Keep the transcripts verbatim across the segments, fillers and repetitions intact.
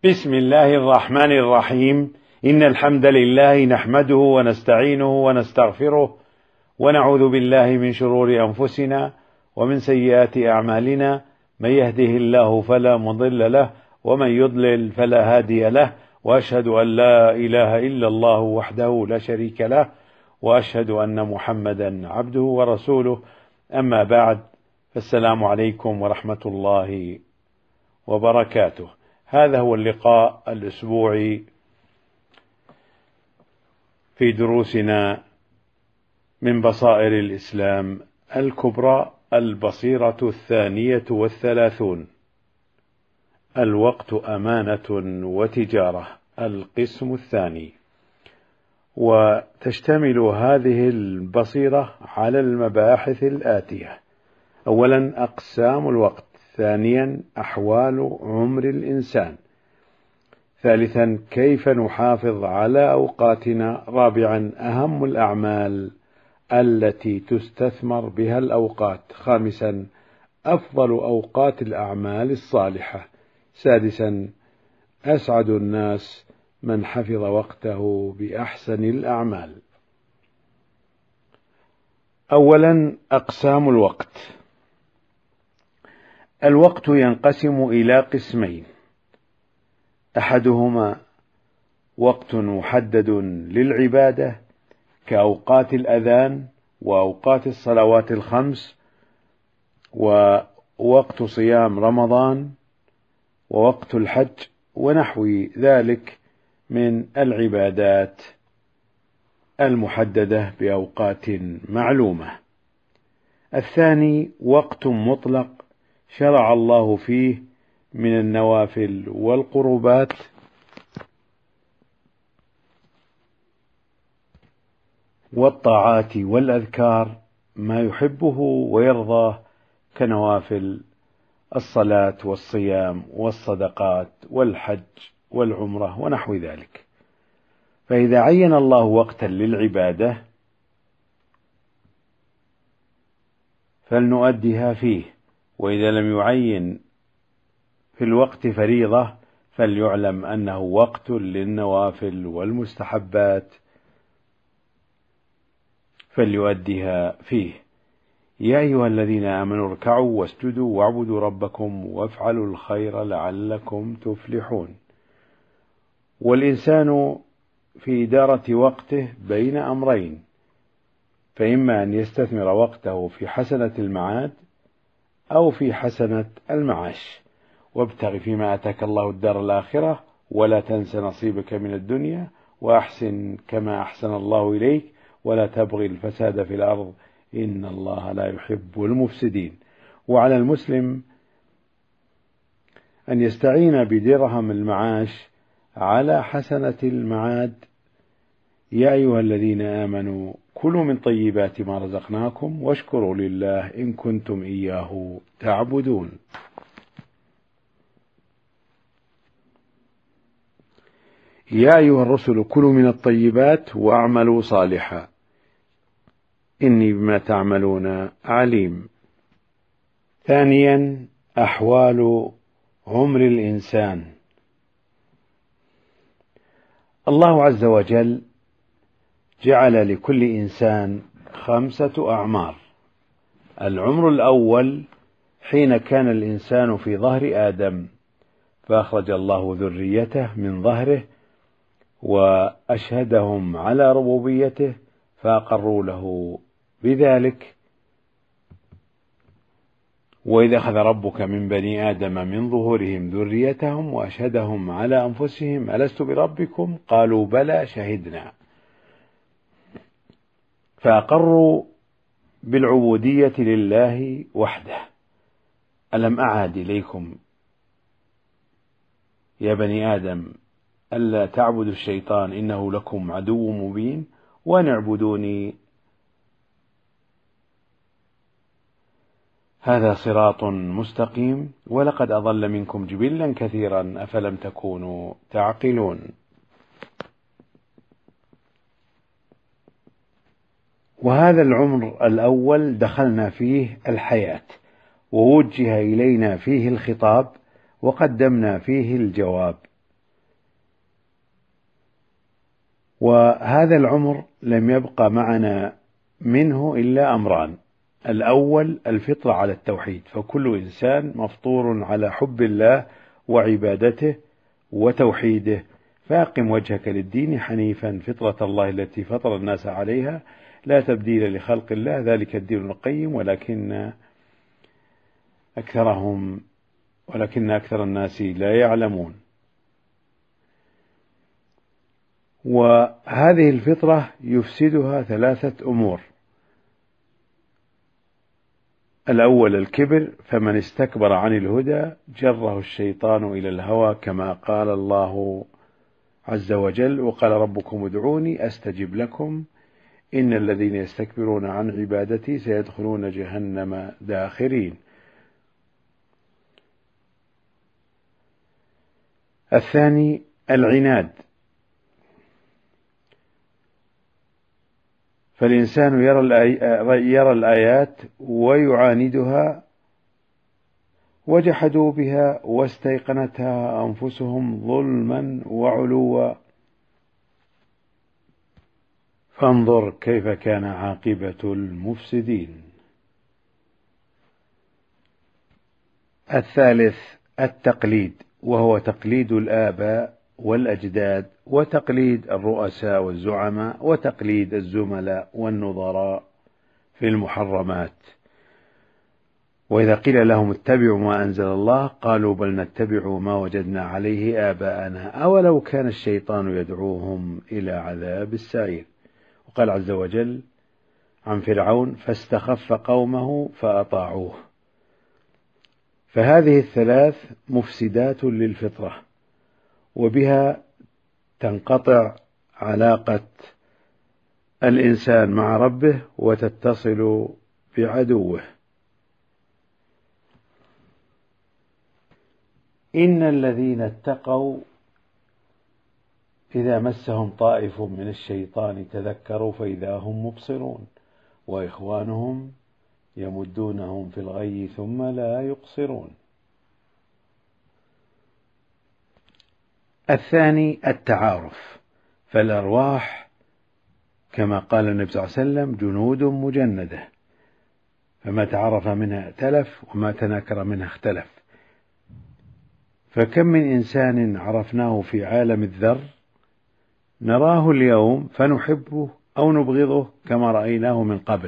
بسم الله الرحمن الرحيم. إن الحمد لله نحمده ونستعينه ونستغفره ونعوذ بالله من شرور أنفسنا ومن سيئات أعمالنا، من يهده الله فلا مضل له ومن يضلل فلا هادي له، وأشهد أن لا إله إلا الله وحده لا شريك له، وأشهد أن محمدا عبده ورسوله. أما بعد، فالسلام عليكم ورحمة الله وبركاته. هذا هو اللقاء الأسبوعي في دروسنا من بصائر الإسلام الكبرى، البصيرة الثانية والثلاثون، الوقت أمانة وتجارة، القسم الثاني. وتشتمل هذه البصيرة على المباحث الآتية: أولا، أقسام الوقت; ثانيا، أحوال عمر الإنسان; ثالثا، كيف نحافظ على أوقاتنا; رابعا، أهم الأعمال التي تستثمر بها الأوقات; خامسا، أفضل أوقات الأعمال الصالحة; سادسا، أسعد الناس من حفظ وقته بأحسن الأعمال. أولا، أقسام الوقت. الوقت ينقسم إلى قسمين: أحدهما وقت محدد للعبادة كأوقات الأذان وأوقات الصلوات الخمس ووقت صيام رمضان ووقت الحج ونحو ذلك من العبادات المحددة بأوقات معلومة. الثاني وقت مطلق شرع الله فيه من النوافل والقربات والطاعات والأذكار ما يحبه ويرضاه، كنوافل الصلاة والصيام والصدقات والحج والعمرة ونحو ذلك. فإذا عين الله وقتا للعبادة فلنؤديها فيه، وإذا لم يعين في الوقت فريضة فليعلم أنه وقت للنوافل والمستحبات فليؤديها فيه. يا أيها الذين آمنوا اركعوا واسجدوا واعبدوا ربكم وافعلوا الخير لعلكم تفلحون. والإنسان في إدارة وقته بين أمرين: فإما أن يستثمر وقته في حسنة المعاد أو في حسنة المعاش. وابتغ فيما آتاك الله الدار الآخرة ولا تنس نصيبك من الدنيا وأحسن كما أحسن الله إليك ولا تبغي الفساد في الأرض إن الله لا يحب المفسدين. وعلى المسلم أن يستعين بدرهم المعاش على حسنة المعاد. يا أيها الذين آمنوا كلوا من طيبات ما رزقناكم واشكروا لله إن كنتم إياه تعبدون. يا أيها الرسل كلوا من الطيبات واعملوا صالحا إني بما تعملون عليم. ثانيا، أحوال عمر الإنسان. الله عز وجل جعل لكل إنسان خمسة أعمار: العمر الأول حين كان الإنسان في ظهر آدم فأخرج الله ذريته من ظهره وأشهدهم على ربوبيته فأقروا له بذلك. وإذا أخذ ربك من بني آدم من ظهورهم ذريتهم وأشهدهم على أنفسهم ألست بربكم قالوا بلى شهدنا، فأقروا بالعبودية لله وحده. ألم أعهد إليكم يا بني آدم ألا تعبدوا الشيطان إنه لكم عدو مبين وأن اعبدوني هذا صراط مستقيم ولقد أضل منكم جبلا كثيرا أفلم تكونوا تعقلون. وهذا العمر الأول دخلنا فيه الحياة ووجه إلينا فيه الخطاب وقدمنا فيه الجواب، وهذا العمر لم يبقى معنا منه إلا أمران: الأول الفطرة على التوحيد، فكل إنسان مفطور على حب الله وعبادته وتوحيده، فأقم وجهك للدين حنيفا فطرة الله التي فطر الناس عليها لا تبديل لخلق الله ذلك الدين القيم ولكن أكثرهم ولكن أكثر الناس لا يعلمون. وهذه الفطرة يفسدها ثلاثة أمور: الأول الكبر، فمن استكبر عن الهدى جره الشيطان إلى الهوى، كما قال الله عز وجل: وقال ربكم ادعوني أستجب لكم إن الذين يستكبرون عن عبادتي سيدخلون جهنم داخرين. الثاني العناد، فالإنسان يرى الآيات ويعاندها، وجحدوا بها واستيقنتها أنفسهم ظلما وعلوا، فانظر كيف كان عاقبة المفسدين. الثالث التقليد، وهو تقليد الآباء والأجداد، وتقليد الرؤساء والزعماء، وتقليد الزملاء والنظراء في المحرمات. وإذا قيل لهم اتبعوا ما أنزل الله قالوا بل نتبع ما وجدنا عليه آباءنا أولو كان الشيطان يدعوهم إلى عذاب السعير. وقال عز وجل عن فرعون: فاستخف قومه فأطاعوه. فهذه الثلاث مفسدات للفطرة، وبها تنقطع علاقة الإنسان مع ربه وتتصل بعدوه. إن الذين اتقوا إذا مسهم طائف من الشيطان تذكروا فإذا هم مبصرون، وإخوانهم يمدونهم في الغي ثم لا يقصرون. الثاني التعارف، فالأرواح كما قال النبي صلى الله عليه وسلم جنود مجندة، فما تعرف منها ائتلف وما تناكر منها اختلف. فكم من إنسان عرفناه في عالم الذر نراه اليوم فنحبه أو نبغضه كما رأيناه من قبل.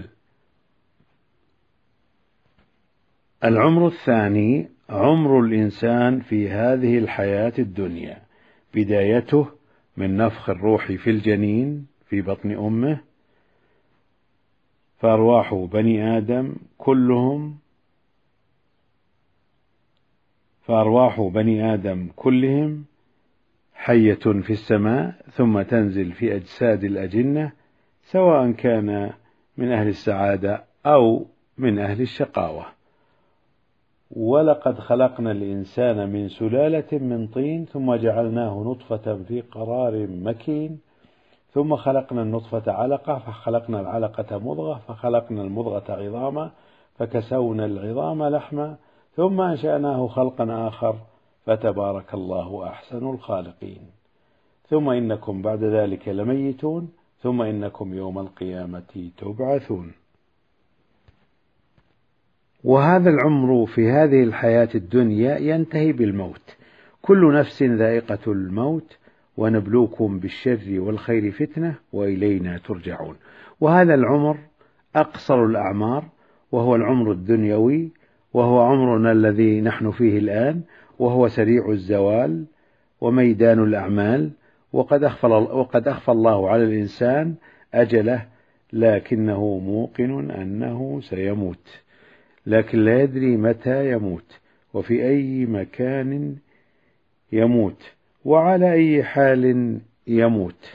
العمر الثاني عمر الإنسان في هذه الحياة الدنيا، بدايته من نفخ الروح في الجنين في بطن أمه، فأرواح بني آدم كلهم فأرواح بني آدم كلهم حية في السماء، ثم تنزل في أجساد الأجنة سواء كان من أهل السعادة أو من أهل الشقاوة. ولقد خلقنا الإنسان من سلالة من طين ثم جعلناه نطفة في قرار مكين، ثم خلقنا النطفة علقة، فخلقنا العلقة مضغة، فخلقنا المضغة عظاما، فكسونا العظام لحما، ثم أنشأناه خلقا آخر، فتبارك الله أحسن الخالقين. ثم إنكم بعد ذلك لميتون، ثم إنكم يوم القيامة تبعثون. وهذا العمر في هذه الحياة الدنيا ينتهي بالموت، كل نفس ذائقة الموت، ونبلوكم بالشر والخير فتنة وإلينا ترجعون. وهذا العمر أقصر الأعمار، وهو العمر الدنيوي، وهو عمرنا الذي نحن فيه الآن، وهو سريع الزوال وميدان الأعمال. وقد أخفى وقد أخفى الله على الإنسان أجله، لكنه موقن أنه سيموت، لكن لا يدري متى يموت وفي أي مكان يموت وعلى أي حال يموت.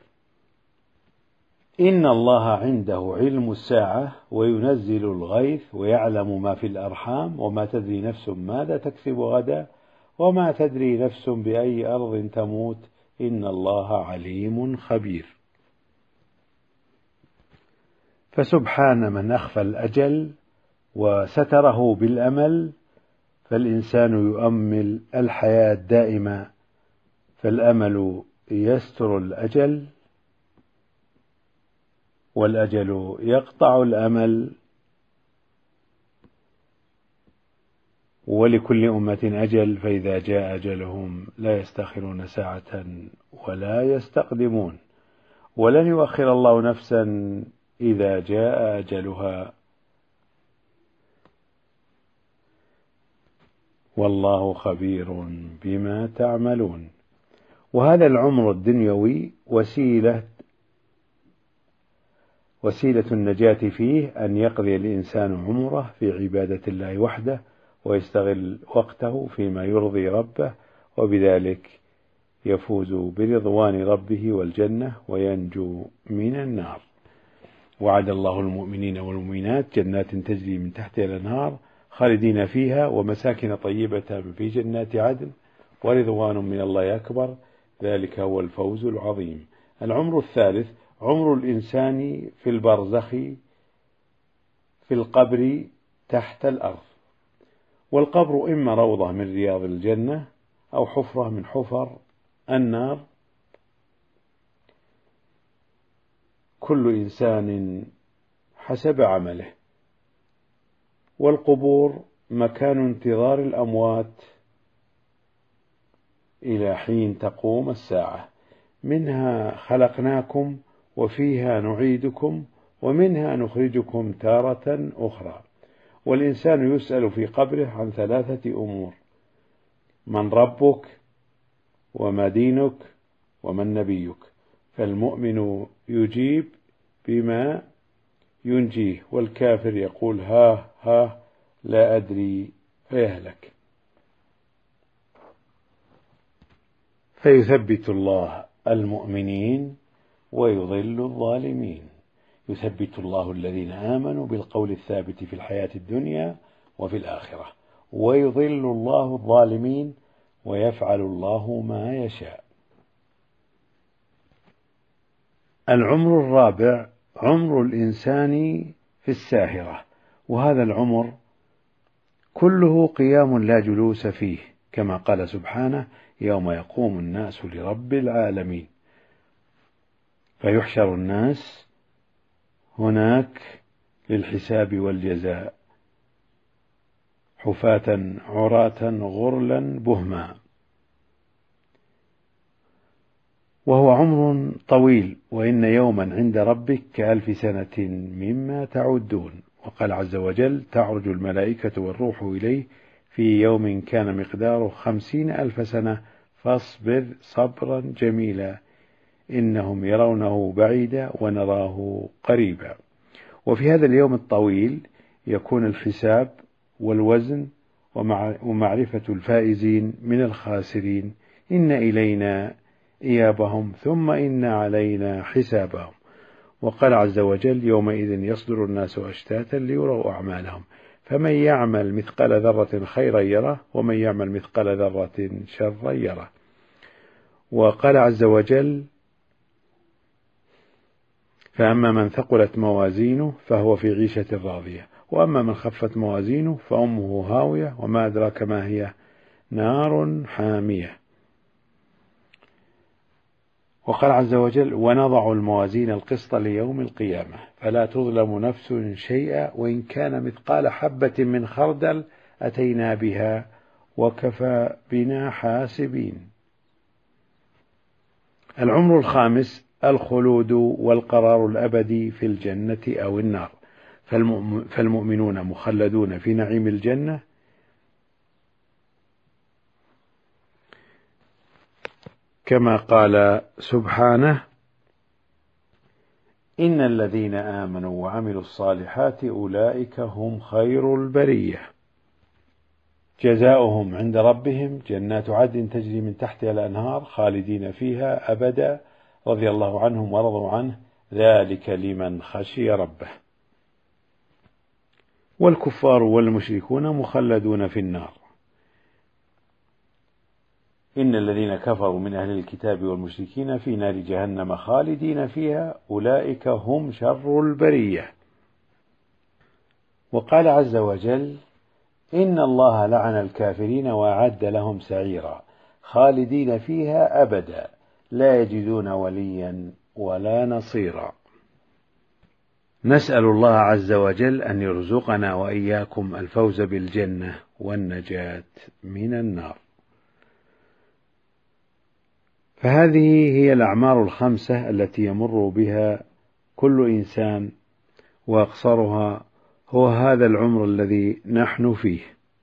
إن الله عنده علم الساعة وينزل الغيث ويعلم ما في الأرحام وما تدري نفس ماذا تكسب غدا وما تدري نفس بأي أرض تموت إن الله عليم خبير. فسبحان من أخفى الأجل وستره بالأمل، فالإنسان يؤمل الحياة دائما، فالأمل يستر الأجل والأجل يقطع الأمل، ولكل أمة أجل، فإذا جاء أجلهم لا يستأخرون ساعة ولا يستقدمون، ولن يؤخر الله نفسا إذا جاء أجلها، والله خبير بما تعملون. وهذا العمر الدنيوي وسيلة وسيلة النجاة فيه أن يقضي الإنسان عمره في عبادة الله وحده، ويستغل وقته فيما يرضي ربه، وبذلك يفوز برضوان ربه والجنة وينجو من النار. وعد الله المؤمنين والمؤمنات جنات تجري من تحتها الأنهار خالدين فيها، ومساكن طيبة في جنات عدن، ورضوان من الله أكبر، ذلك هو الفوز العظيم. العمر الثالث عمر الإنسان في البرزخ في القبر تحت الأرض. والقبر إما روضة من رياض الجنة أو حفرة من حفر النار. كل إنسان حسب عمله. والقبور مكان انتظار الأموات إلى حين تقوم الساعة. منها خلقناكم وفيها نعيدكم ومنها نخرجكم تارة أخرى. والإنسان يسأل في قبره عن ثلاثة أمور: من ربك، وما دينك، ومن نبيك. فالمؤمن يجيب بما ينجيه، والكافر يقول ها ها لا أدري فيهلك. فيثبت الله المؤمنين ويضل الظالمين. يثبت الله الذين آمنوا بالقول الثابت في الحياة الدنيا وفي الآخرة، ويضل الله الظالمين، ويفعل الله ما يشاء. العمر الرابع عمر الإنسان في الساهرة. وهذا العمر كله قيام لا جلوس فيه، كما قال سبحانه: يوم يقوم الناس لرب العالمين. فيحشر الناس هناك للحساب والجزاء حفاة عراة غرلا بهما. وهو عمر طويل، وإن يوما عند ربك كألف سنة مما تعدون. وقال عز وجل: تعرج الملائكة والروح إليه في يوم كان مقداره خمسين ألف سنة فاصبر صبرا جميلا إنهم يرونه بعيدا ونراه قريبا. وفي هذا اليوم الطويل يكون الحساب والوزن ومعرفة الفائزين من الخاسرين. إن إلينا إيابهم ثم إن علينا حسابهم. وقال عز وجل: يومئذ يصدر الناس أشتاتا ليروا أعمالهم فمن يعمل مثقال ذرة خيرا يره ومن يعمل مثقال ذرة شرا يره. وقال عز وجل: فأما من ثقلت موازينه فهو في عيشة راضية وأما من خفت موازينه فأمه هاوية وما أدراك ما هي نار حامية. وقال عز وجل: ونضع الموازين القسط ليوم القيامة فلا تظلم نفس شيئا وإن كان مثقال حبة من خردل أتينا بها وكفى بنا حاسبين. العمر الخامس الخلود والقرار الأبدي في الجنة أو النار. فالمؤمنون مخلدون في نعيم الجنة كما قال سبحانه: إن الذين آمنوا وعملوا الصالحات أولئك هم خير البرية جزاؤهم عند ربهم جنات عدن تجري من تحتها الأنهار خالدين فيها أبدا رضي الله عنهم ورضوا عنه ذلك لمن خشي ربه. والكفار والمشركون مخلدون في النار. إن الذين كفروا من أهل الكتاب والمشركين في نار جهنم خالدين فيها أولئك هم شر البرية. وقال عز وجل: إن الله لعن الكافرين وأعد لهم سعيرا خالدين فيها أبدا لا يجدون وليا ولا نصيرا. نسأل الله عز وجل أن يرزقنا وإياكم الفوز بالجنة والنجاة من النار. فهذه هي الأعمار الخمسة التي يمر بها كل إنسان، وأقصرها هو هذا العمر الذي نحن فيه.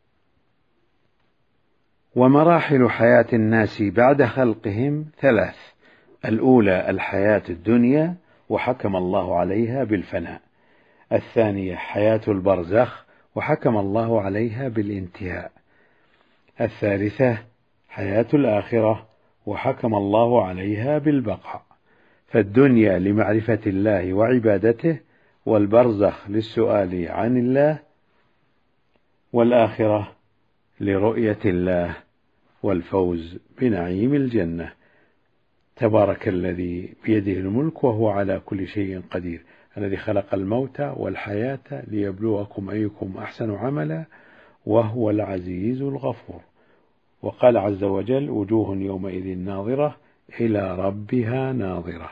ومراحل حياة الناس بعد خلقهم ثلاث: الأولى الحياة الدنيا وحكم الله عليها بالفناء، الثانية حياة البرزخ وحكم الله عليها بالانتهاء، الثالثة حياة الآخرة وحكم الله عليها بالبقاء. فالدنيا لمعرفة الله وعبادته، والبرزخ للسؤال عن الله، والآخرة لرؤية الله والفوز بنعيم الجنة. تبارك الذي بيده الملك وهو على كل شيء قدير، الذي خلق الموت والحياة ليبلوكم أيكم أحسن عملا وهو العزيز الغفور. وقال عز وجل: وجوه يومئذ ناظرة إلى ربها ناظرة.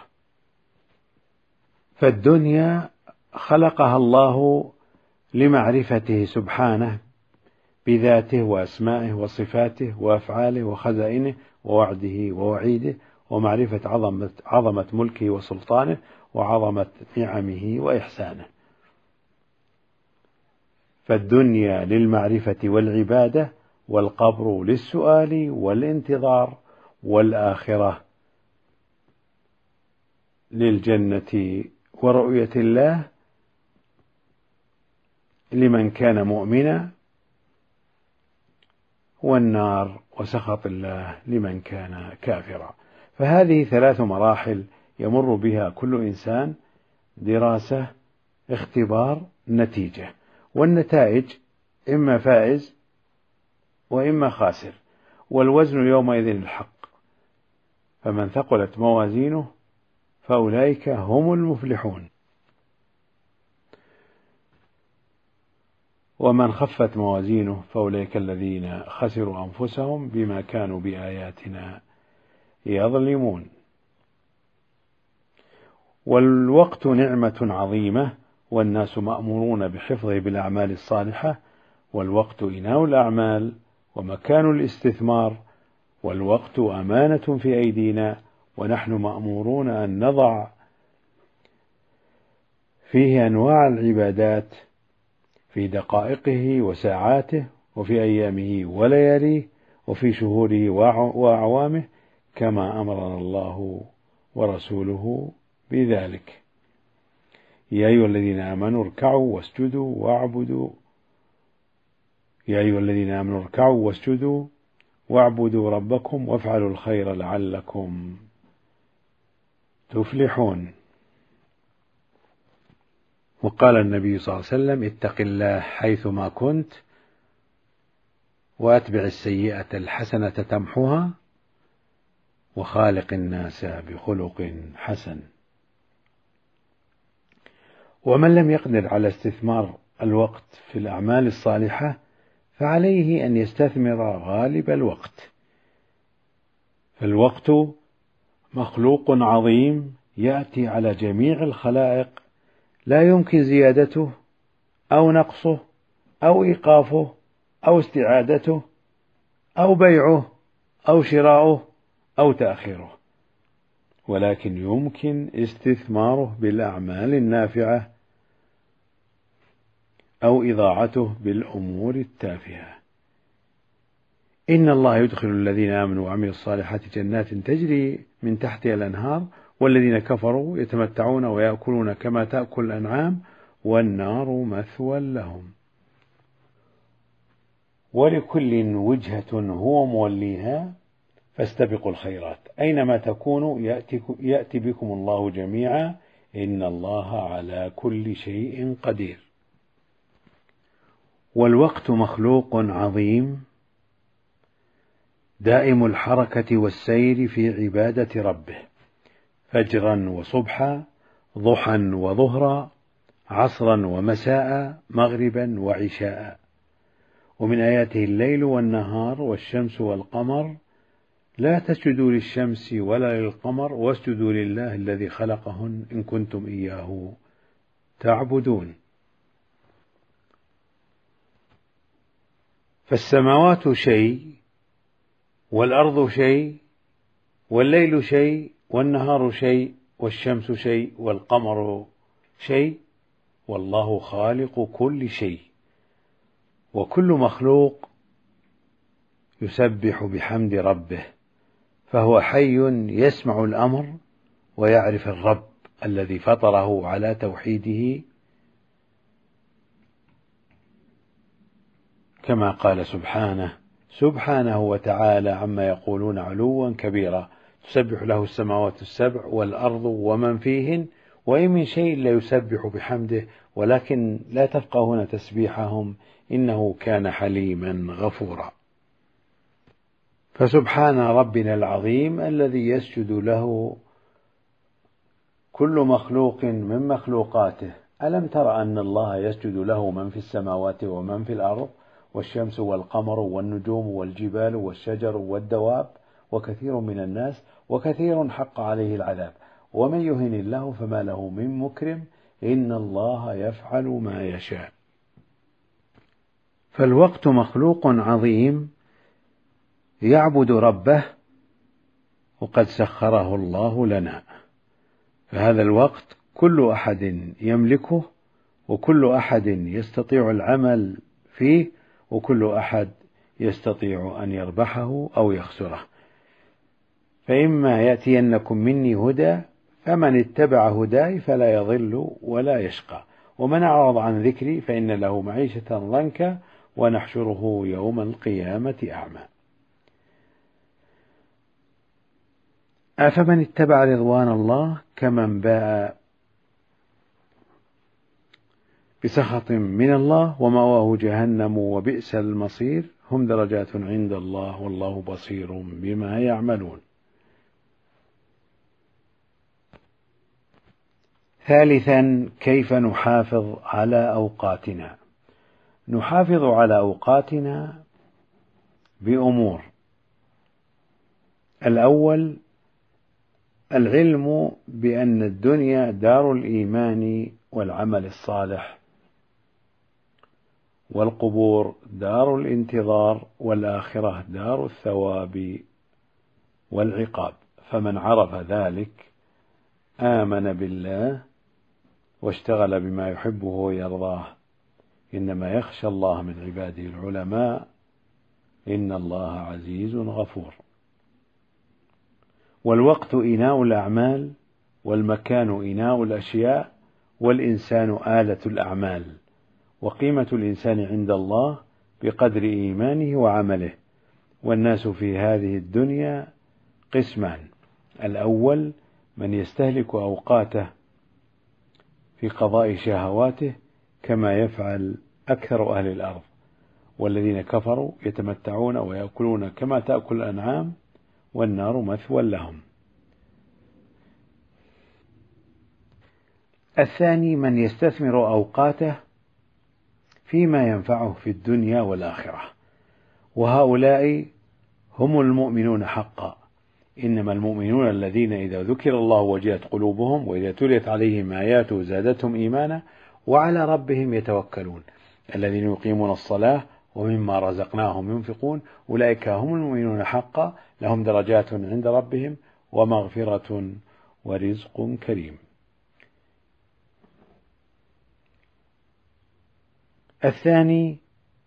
فالدنيا خلقها الله لمعرفته سبحانه بذاته وأسمائه وصفاته وأفعاله وخزائنه ووعده ووعيده، ومعرفة عظمة, عظمة ملكه وسلطانه وعظمة نعمه وإحسانه. فالدنيا للمعرفة والعبادة، والقبر للسؤال والانتظار، والآخرة للجنة ورؤية الله لمن كان مؤمنا، والنار وسخط الله لمن كان كافرا. فهذه ثلاث مراحل يمر بها كل إنسان: دراسة، اختبار، نتيجة. والنتائج إما فائز وإما خاسر، والوزن يومئذ الحق، فمن ثقلت موازينه فأولئك هم المفلحون، ومن خفت موازينه فأولئك الذين خسروا أنفسهم بما كانوا بآياتنا يظلمون. والوقت نعمة عظيمة، والناس مأمورون بحفظه بالأعمال الصالحة، والوقت إناء الأعمال ومكان الاستثمار، والوقت أمانة في أيدينا، ونحن مأمورون أن نضع فيه أنواع العبادات في دقائقه وساعاته، وفي أيامه ولياليه، وفي شهوره وأعوامه، كما أمرنا الله ورسوله بذلك. يا أيها الذين آمنوا اركعوا واسجدوا واعبدوا يا أيها الذين آمنوا اركعوا واسجدوا واعبدوا ربكم وافعلوا الخير لعلكم تفلحون. وقال النبي صلى الله عليه وسلم: اتق الله حيثما كنت، وأتبع السيئة الحسنة تمحها، وخالق الناس بخلق حسن. ومن لم يقدر على استثمار الوقت في الأعمال الصالحة فعليه أن يستثمر غالب الوقت. فالوقت مخلوق عظيم يأتي على جميع الخلائق، لا يمكن زيادته أو نقصه أو إيقافه أو استعادته أو بيعه أو شراؤه أو تأخيره، ولكن يمكن استثماره بالأعمال النافعة أو إضاعته بالأمور التافهة. إن الله يدخل الذين آمنوا وعملوا الصالحات جنات تجري من تحتها الأنهار، والذين كفروا يتمتعون ويأكلون كما تأكل الأنعام، والنار مثوى لهم. ولكل وجهة هو موليها فاستبقوا الخيرات، أينما تكونوا يأتي بكم الله جميعا، إن الله على كل شيء قدير. والوقت مخلوق عظيم دائم الحركة والسير في عبادة ربه، فجرا وصبحا، ضحى وظهرا، عصرا ومساء، مغربا وعشاء. ومن آياته الليل والنهار والشمس والقمر، لا تسجدوا للشمس ولا للقمر واسجدوا لله الذي خلقهن إن كنتم إياه تعبدون. فالسماوات شيء، والأرض شيء، والليل شيء، والنهار شيء، والشمس شيء، والقمر شيء، والله خالق كل شيء، وكل مخلوق يسبح بحمد ربه، فهو حي يسمع الأمر ويعرف الرب الذي فطره على توحيده، كما قال سبحانه سبحانه وتعالى عما يقولون علوا كبيرا، تسبح له السماوات السبع والأرض ومن فيهن، وإن من شيء لا يسبح بحمده ولكن لا تفقهون تسبيحهم إنه كان حليما غفورا. فسبحان ربنا العظيم الذي يسجد له كل مخلوق من مخلوقاته. ألم تر أن الله يسجد له من في السماوات ومن في الأرض، والشمس والقمر والنجوم والجبال والشجر والدواب وكثير من الناس، وكثير حق عليه العذاب، ومن يهن الله فما له من مكرم، إن الله يفعل ما يشاء. فالوقت مخلوق عظيم يعبد ربه، وقد سخره الله لنا، فهذا الوقت كل أحد يملكه، وكل أحد يستطيع العمل فيه، وكل أحد يستطيع أن يربحه أو يخسره. فإما يأتينكم مني هدى فمن اتبع هداي فلا يضل ولا يشقى، ومن أعرض عن ذكري فإن له معيشة ضنكا ونحشره يوم القيامة أعمى. أفمن اتبع رضوان الله كمن باء بسخط من الله ومأواه جهنم وبئس المصير، هم درجات عند الله والله بصير بما يعملون. ثالثا، كيف نحافظ على أوقاتنا؟ نحافظ على أوقاتنا بأمور. الأول العلم بأن الدنيا دار الإيمان والعمل الصالح، والقبور دار الانتظار، والآخرة دار الثواب والعقاب. فمن عرف ذلك آمن بالله واشتغل بما يحبه ويرضاه. إنما يخشى الله من عباده العلماء، إن الله عزيز غفور. والوقت إناء الأعمال، والمكان إناء الأشياء، والإنسان آلة الأعمال، وقيمة الإنسان عند الله بقدر إيمانه وعمله. والناس في هذه الدنيا قسمان: الأول من يستهلك أوقاته في قضاء شهواته كما يفعل أكثر أهل الأرض، والذين كفروا يتمتعون ويأكلون كما تأكل الأنعام والنار مثوى لهم. الثاني من يستثمر أوقاته فيما ينفعه في الدنيا والآخرة، وهؤلاء هم المؤمنون حقا. إنما المؤمنون الذين إذا ذكر الله وجلت قلوبهم وإذا تليت عليهم آياته زادتهم إيمانا وعلى ربهم يتوكلون، الذين يقيمون الصلاة ومما رزقناهم ينفقون، أولئك هم المؤمنون حقا، لهم درجات عند ربهم ومغفرة ورزق كريم. الثاني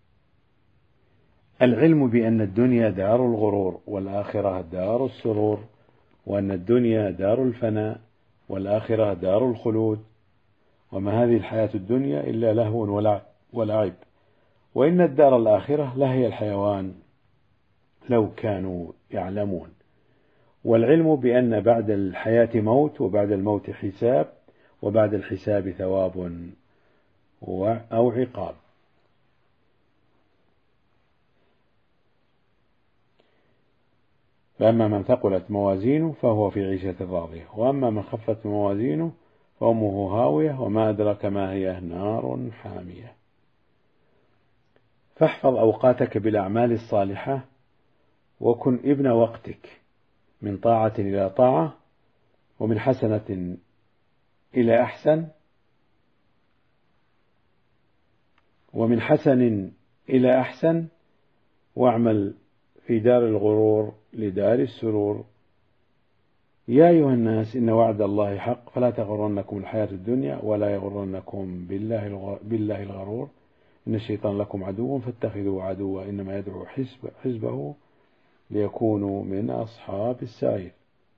العلم بأن الدنيا دار الغرور والآخرة دار السرور، وأن الدنيا دار الفناء والآخرة دار الخلود، وما هذه الحياة الدنيا إلا لهو ولعب، وإن الدار الآخرة لهي الحيوان لو كانوا يعلمون. والعلم بأن بعد الحياة موت، وبعد الموت حساب، وبعد الحساب ثواب أو عقاب. فأما من ثقلت موازينه فهو في عيشة راضية، وأما من خفت موازينه فأمه هاوية وما أدرك ما هي نار حامية. فاحفظ أوقاتك بالأعمال الصالحة، وكن ابن وقتك من طاعة إلى طاعة، ومن حسنة إلى أحسن، ومن حسن إلى أحسن، واعمل في دار الغرور لدار السرور. يا أيها الناس إن وعد الله حق فلا تغرنكم الحياة الدنيا ولا يغرنكم بالله بالله الغرور، إن الشيطان لكم عدو فاتخذوه عدوا إنما يدعو حزب حزبه ليكونوا من أصحاب السعير.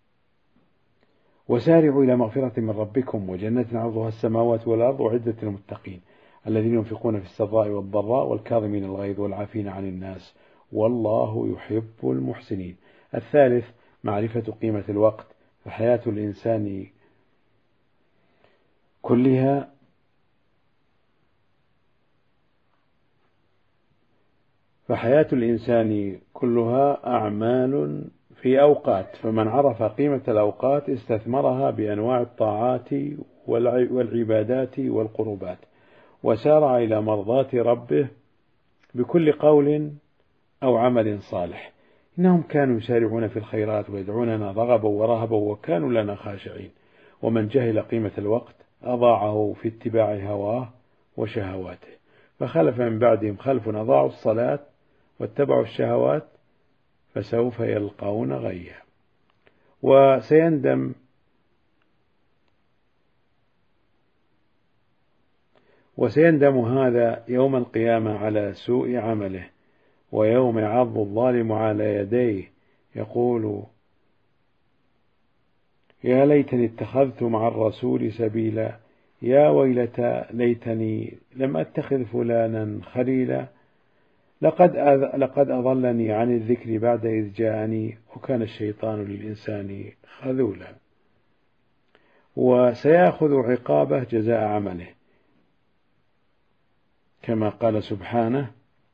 وسارعوا إلى مغفرة من ربكم وجنة عرضها السماوات والأرض أعدت للمتقين الذين ينفقون في السراء والضراء والكاظمين الغيظ والعافين عن الناس والله يحب المحسنين. الثالث معرفة قيمة الوقت، فحياة الإنسان كلها فحياة الإنسان كلها أعمال في أوقات، فمن عرف قيمة الأوقات استثمرها بأنواع الطاعات والعبادات والقربات، وسارع إلى مرضاة ربه بكل قول أو عمل صالح. إنهم كانوا يسارعون في الخيرات ويدعوننا رغبا ورهبا وكانوا لنا خاشعين. ومن جهل قيمة الوقت أضاعه في اتباع هواه وشهواته، فخلف من بعدهم خلف أضاعوا الصلاة واتبعوا الشهوات فسوف يلقون غيا. وسيندم وسيندم هذا يوم القيامة على سوء عمله، ويوم يعض الظالم على يديه يقول يا ليتني اتخذت مع الرسول سبيلا، يا ويلتى ليتني لم أتخذ فلانا خليلا، لقد لقد أضلني عن الذكر بعد إذ جاءني وكان الشيطان للإنسان خذولا. وسيأخذ عقابه جزاء عمله، كما قال سبحانه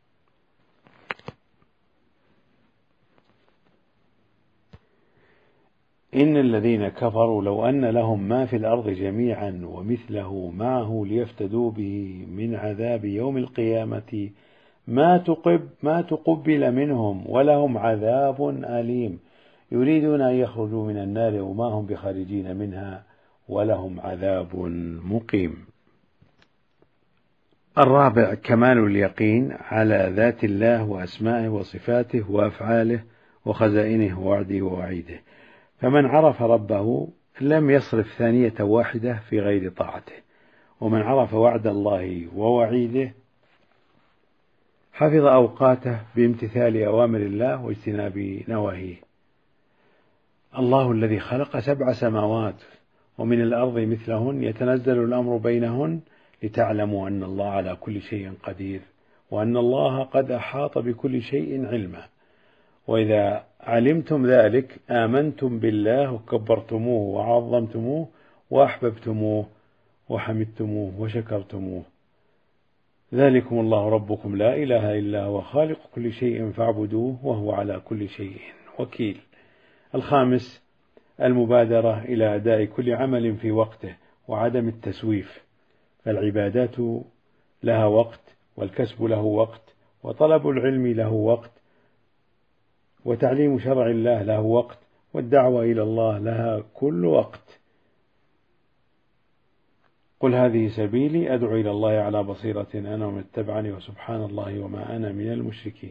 إن الذين كفروا لو أن لهم ما في الأرض جميعا ومثله معه ليفتدوا به من عذاب يوم القيامة ما تقب ما تقبل منهم ولهم عذاب أليم، يريدون أن يخرجوا من النار وما هم بخارجين منها ولهم عذاب مقيم. الرابع كمال اليقين على ذات الله وأسمائه وصفاته وأفعاله وخزائنه ووعده ووعيده، فمن عرف ربه لم يصرف ثانية واحدة في غير طاعته، ومن عرف وعد الله ووعيده حفظ أوقاته بامتثال أوامر الله واجتناب نواهيه. الله الذي خلق سبع سماوات ومن الأرض مثلهن يتنزل الأمر بينهن لتعلموا أن الله على كل شيء قدير وأن الله قد أحاط بكل شيء علما، وإذا علمتم ذلك آمنتم بالله وكبرتموه وعظمتموه وأحببتموه وحمدتموه وشكرتموه. ذلكم الله ربكم لا إله إلا هو خالق كل شيء فاعبدوه وهو على كل شيء وكيل. الخامس المبادرة إلى أداء كل عمل في وقته وعدم التسويف، فالعبادات لها وقت والكسب له وقت وطلب العلم له وقت وتعليم شرع الله له وقت والدعوة إلى الله لها كل وقت. قل هذه سبيلي أدعو إلى الله على بصيرة أنا ومن اتبعني وسبحان الله وما أنا من المشركين.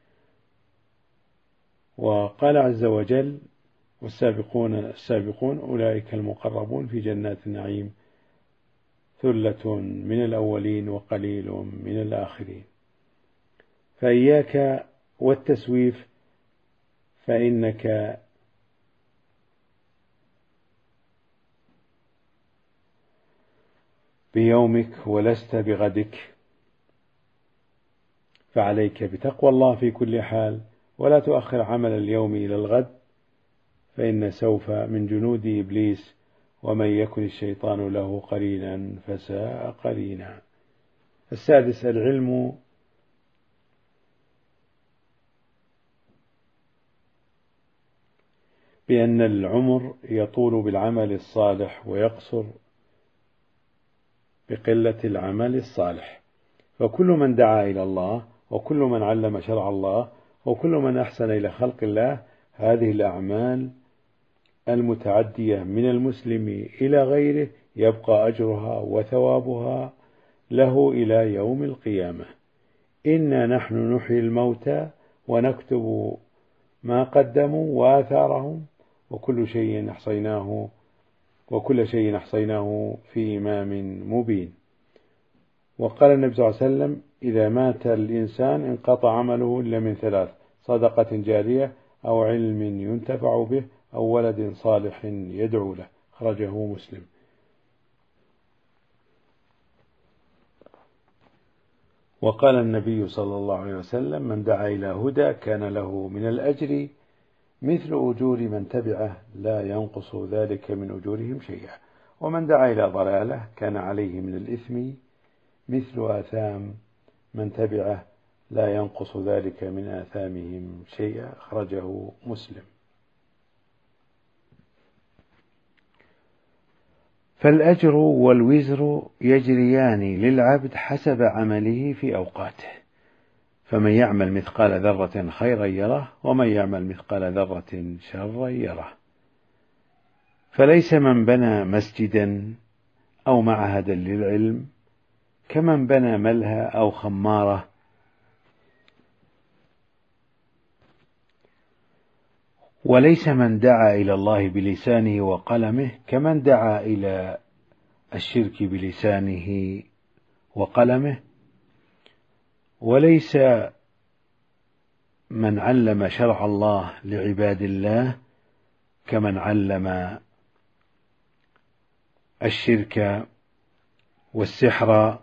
وقال عز وجل والسابقون السابقون أولئك المقربون في جنات النعيم ثلة من الأولين وقليل من الآخرين. فإياك والتسويف فإنك بيومك ولست بغدك، فعليك بتقوى الله في كل حال ولا تؤخر عمل اليوم إلى الغد، فإن سوف من جنود إبليس ومن يكن الشيطان له قرينا فساء قرينا. السادس العلم بأن العمر يطول بالعمل الصالح ويقصر بقلة العمل الصالح، فكل من دعا إلى الله وكل من علم شرع الله وكل من أحسن إلى خلق الله هذه الأعمال المتعدية من المسلم إلى غيره يبقى أجرها وثوابها له إلى يوم القيامة. إنا نحن نحيي الموتى ونكتب ما قدموا وآثارهم وكل شيء أحصيناه وكل شيء أحصيناه في إمام مبين. وقال النبي صلى الله عليه وسلم: إذا مات الإنسان انقطع عمله إلا من ثلاث: صدقة جارية أو علم ينتفع به أو ولد صالح يدعو له. خرجه مسلم. وقال النبي صلى الله عليه وسلم: من دعا إلى هدى كان له من الأجر مثل أجور من تبعه لا ينقص ذلك من أجورهم شيئا، ومن دعا إلى ضلالة كان عليه من الإثم مثل آثام من تبعه لا ينقص ذلك من آثامهم شيئا. أخرجه مسلم. فالأجر والوزر يجريان للعبد حسب عمله في أوقاته، فمن يعمل مثقال ذرة خيرا يره ومن يعمل مثقال ذرة شرا يره. فليس من بنى مسجدا أو معهدا للعلم كمن بنى ملهى أو خمارة، وليس من دعا إلى الله بلسانه وقلمه كمن دعا إلى الشرك بلسانه وقلمه، وليس من علم شرع الله لعباد الله كمن علم الشرك والسحر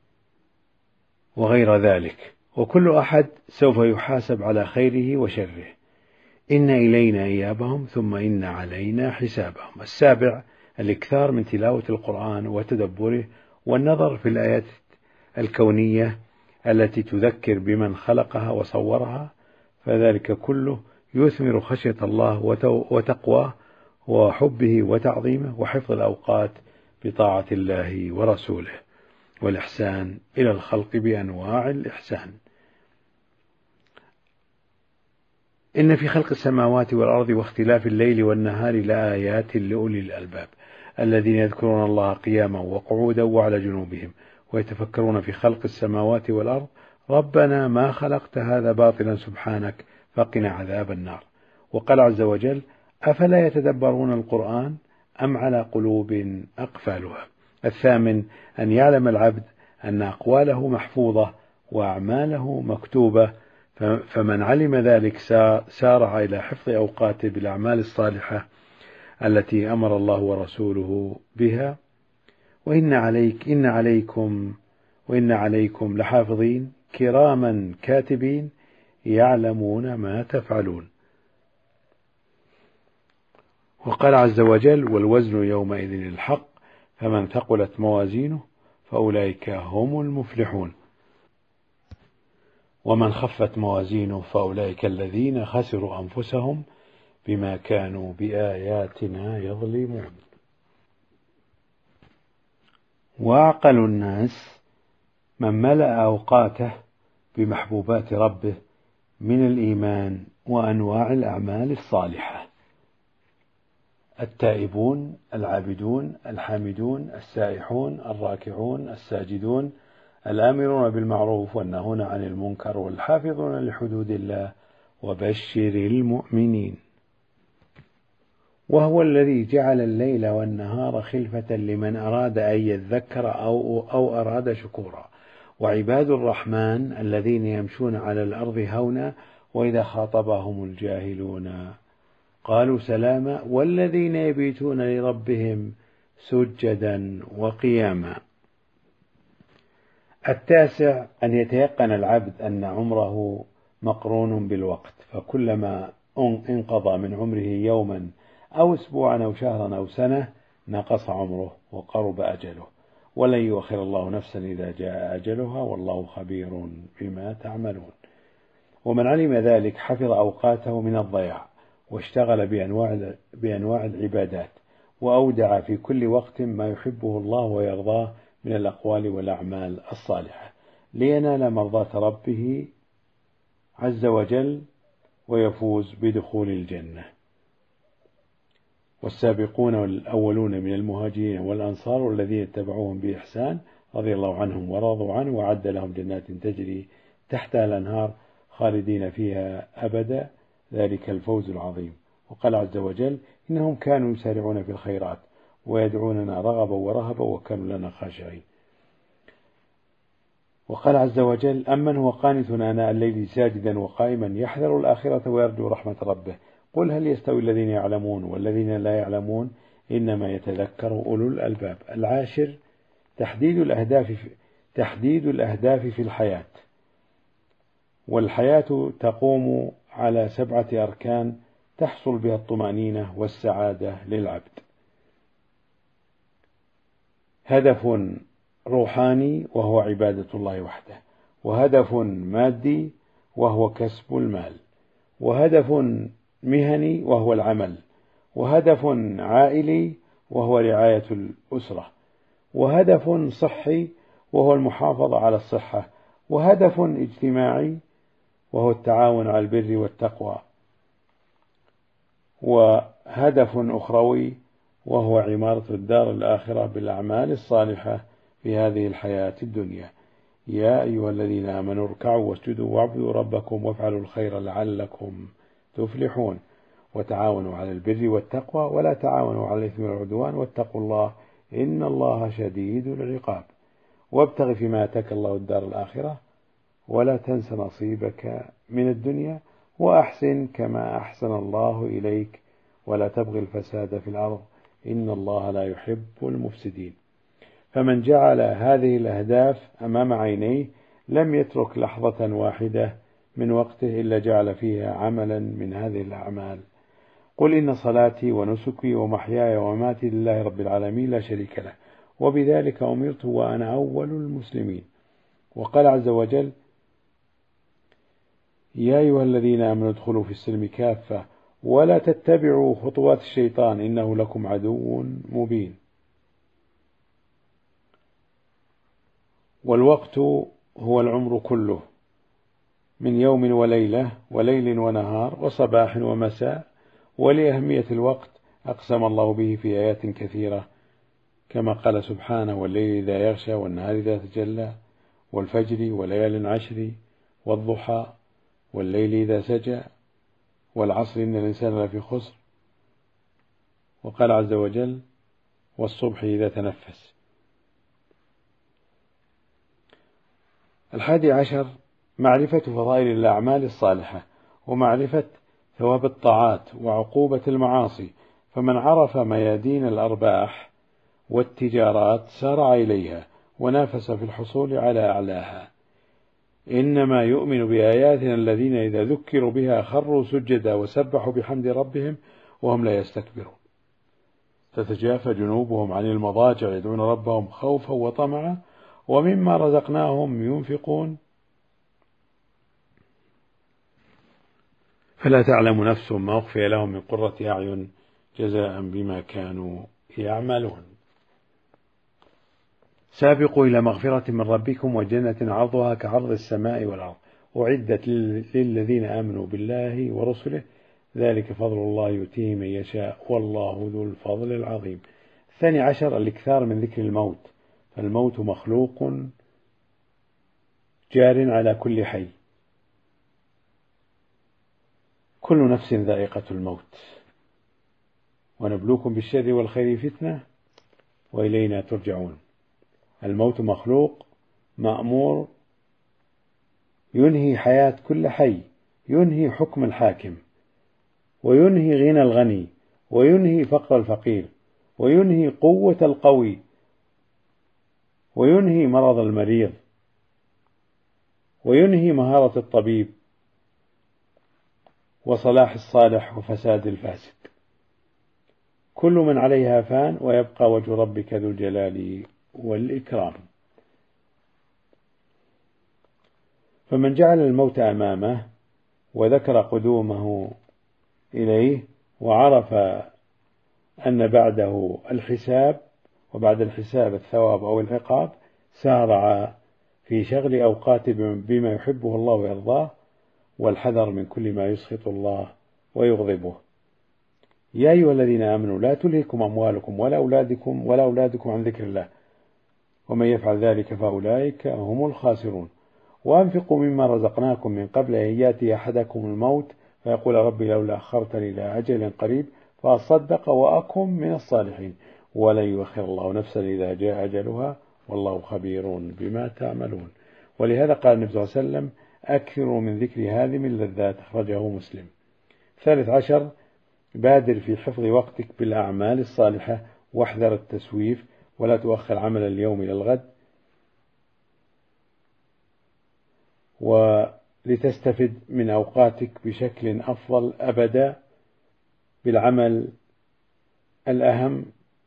وغير ذلك. وكل أحد سوف يحاسب على خيره وشره. إن إلينا إيابهم ثم إن علينا حسابهم. السابع: الإكثار من تلاوة القرآن وتدبره والنظر في الآيات الكونية التي تذكر بمن خلقها وصورها، فذلك كله يثمر خشية الله وتقواه وحبه وتعظيمه وحفظ الأوقات بطاعة الله ورسوله، والإحسان إلى الخلق بأنواع الإحسان. إن في خلق السماوات والأرض واختلاف الليل والنهار لآيات لأولي الألباب الذين يذكرون الله قياما وقعودا وعلى جنوبهم ويتفكرون في خلق السماوات والأرض ربنا ما خلقت هذا باطلا سبحانك فقنا عذاب النار. وقال عز وجل: أفلا يتدبرون القرآن أم على قلوب أقفالها. الثامن: أن يعلم العبد أن أقواله محفوظة وأعماله مكتوبة، فمن علم ذلك سارع إلى حفظ أوقاته بالأعمال الصالحة التي أمر الله ورسوله بها. وإن عليك إن عليكم وإن عليكم لحافظين كراما كاتبين يعلمون ما تفعلون. وقال عز وجل: والوزن يومئذ الحق فمن ثقلت موازينه فأولئك هم المفلحون ومن خفت موازينه فأولئك الذين خسروا أنفسهم بما كانوا بآياتنا يظلمون. وأعقل الناس من ملأ أوقاته بمحبوبات ربه من الإيمان وأنواع الأعمال الصالحة: التائبون، العابدون، الحامدون، السائحون، الراكعون، الساجدون، الآمرون بالمعروف والناهون عن المنكر والحافظون لحدود الله وبشر المؤمنين. وهو الذي جعل الليل والنهار خلفة لمن أراد أن يذكر أو, أو أراد شكورا. وعباد الرحمن الذين يمشون على الأرض هونا وإذا خاطبهم الجاهلون قالوا سلاما والذين يبيتون لربهم سجدا وقياما. التاسع: أن يتيقن العبد أن عمره مقرون بالوقت، فكلما انقضى من عمره يوما أو أسبوعا أو شهرا أو سنة نقص عمره وقرب أجله، ولن يؤخر الله نفسا إذا جاء أجلها والله خبير بما تعملون. ومن علم ذلك حفظ أوقاته من الضياع واشتغل بأنواع, بأنواع العبادات وأودع في كل وقت ما يحبه الله ويرضاه من الأقوال والأعمال الصالحة لينال مرضاة ربه عز وجل ويفوز بدخول الجنة. والسابقون الأولون من المهاجرين والأنصار والذين اتبعوهم بإحسان رضي الله عنهم ورضوا عنه وأعد لهم جنات تجري تحتها الأنهار خالدين فيها أبدا، ذلك الفوز العظيم. وقال عز وجل: إنهم كانوا يسارعون في الخيرات ويدعوننا رغبا ورهبا وكانوا لنا خاشعين. وقال عز وجل: أمن هو قانت آناء الليل ساجدا وقائما يحذر الآخرة ويرجو رحمة ربه قل هل يستوي الذين يعلمون والذين لا يعلمون إنما يتذكر أولو الألباب. العاشر تحديد الأهداف في تحديد الأهداف في الحياة. والحياة تقوم على سبعة أركان تحصل بها الطمأنينة والسعادة للعبد: هدف روحاني وهو عبادة الله وحده، وهدف مادي وهو كسب المال، وهدف مهني وهو العمل، وهدف عائلي وهو رعاية الأسرة، وهدف صحي وهو المحافظة على الصحة، وهدف اجتماعي وهو التعاون على البر والتقوى، وهدف أخروي وهو عمارة الدار الآخرة بالأعمال الصالحة في هذه الحياة الدنيا. يا أيها الذين آمنوا اركعوا واسجدوا واعبدوا ربكم وافعلوا الخير لعلكم تفلحون، وتعاونوا على البر والتقوى ولا تعاونوا على الإثم والعدوان واتقوا الله إن الله شديد العقاب. وابتغ فيما آتاك الله الدار الآخرة ولا تنس نصيبك من الدنيا وأحسن كما أحسن الله إليك ولا تبغي الفساد في الأرض إن الله لا يحب المفسدين. فمن جعل هذه الأهداف أمام عينيه لم يترك لحظة واحدة من وقته إلا جعل فيها عملا من هذه الأعمال. قل إن صلاتي ونسكي ومحياي ومماتي لله رب العالمين لا شريك له وبذلك أمرت وأنا أول المسلمين. وقال عز وجل: يا أيها الذين آمنوا ادخلوا في السلم كافة ولا تتبعوا خطوات الشيطان إنه لكم عدو مبين. والوقت هو العمر كله من يوم وليلة وليل ونهار وصباح ومساء، ولأهمية الوقت أقسم الله به في آيات كثيرة كما قال سبحانه: والليل إذا يغشى والنهار إذا تجلى والفجر وليال عشر والضحى والليل إذا سجى والعصر إن الإنسان لفي خسر. وقال عز وجل: والصبح إذا تنفس. الحادي عشر معرفة فضائل الأعمال الصالحة ومعرفة ثواب الطاعات وعقوبة المعاصي، فمن عرف ميادين الأرباح والتجارات سارع إليها ونافس في الحصول على أعلاها. إنما يؤمن بآياتنا الذين إذا ذكروا بها خروا سجدا وسبحوا بحمد ربهم وهم لا يستكبرون. تتجافى جنوبهم عن المضاجع يدعون ربهم خوفا وطمعا ومما رزقناهم ينفقون فلا تعلم نفس ما أخفي لهم من قرة أعين جزاء بما كانوا يعملون. سابقوا إلى مغفرة من ربكم وجنة عرضها كعرض السماء والأرض أعدت للذين آمنوا بالله ورسله ذلك فضل الله يؤتيه من يشاء والله ذو الفضل العظيم. الثاني عشر الإكثار من ذكر الموت، فالموت مخلوق جار على كل حي، كل نفس ذائقة الموت، ونبلوكم بالشر والخير فتنة وإلينا ترجعون. الموت مخلوق مأمور ينهي حياة كل حي، ينهي حكم الحاكم، وينهي غنى الغني، وينهي فقر الفقير، وينهي قوة القوي، وينهي مرض المريض، وينهي مهارة الطبيب، وصلاح الصالح وفساد الفاسد. كل من عليها فان ويبقى وجه ربك ذو الجلال والإكرام. فمن جعل الموت أمامه وذكر قدومه إليه وعرف أن بعده الحساب وبعد الحساب الثواب أو العقاب سارع في شغل أوقات بما يحبه الله ويرضاه والحذر من كل ما يسخط الله ويغضبه. يا أيها الذين آمنوا لا تلهكم أموالكم ولا أولادكم ولا أولادكم عن ذكر الله ومن يفعل ذلك فأولئك هم الخاسرون. وأنفقوا مما رزقناكم من قبل أن يأتي أحدكم الموت فيقول ربي لولا أخرتني إلى أجل قريب فأصدق وأكن من الصالحين ولن يؤخر الله نفسا إذا جاء أجلها والله خبير بما تعملون. ولهذا قال النبي صلى الله عليه وسلم أكثروا من ذكر هذه من اللذات، أخرجه مسلم. ثالث عشر: بادر في حفظ وقتك بالأعمال الصالحة واحذر التسويف، ولا تؤخر عمل اليوم إلى الغد، ولتستفد من أوقاتك بشكل أفضل أبدا بالعمل الأهم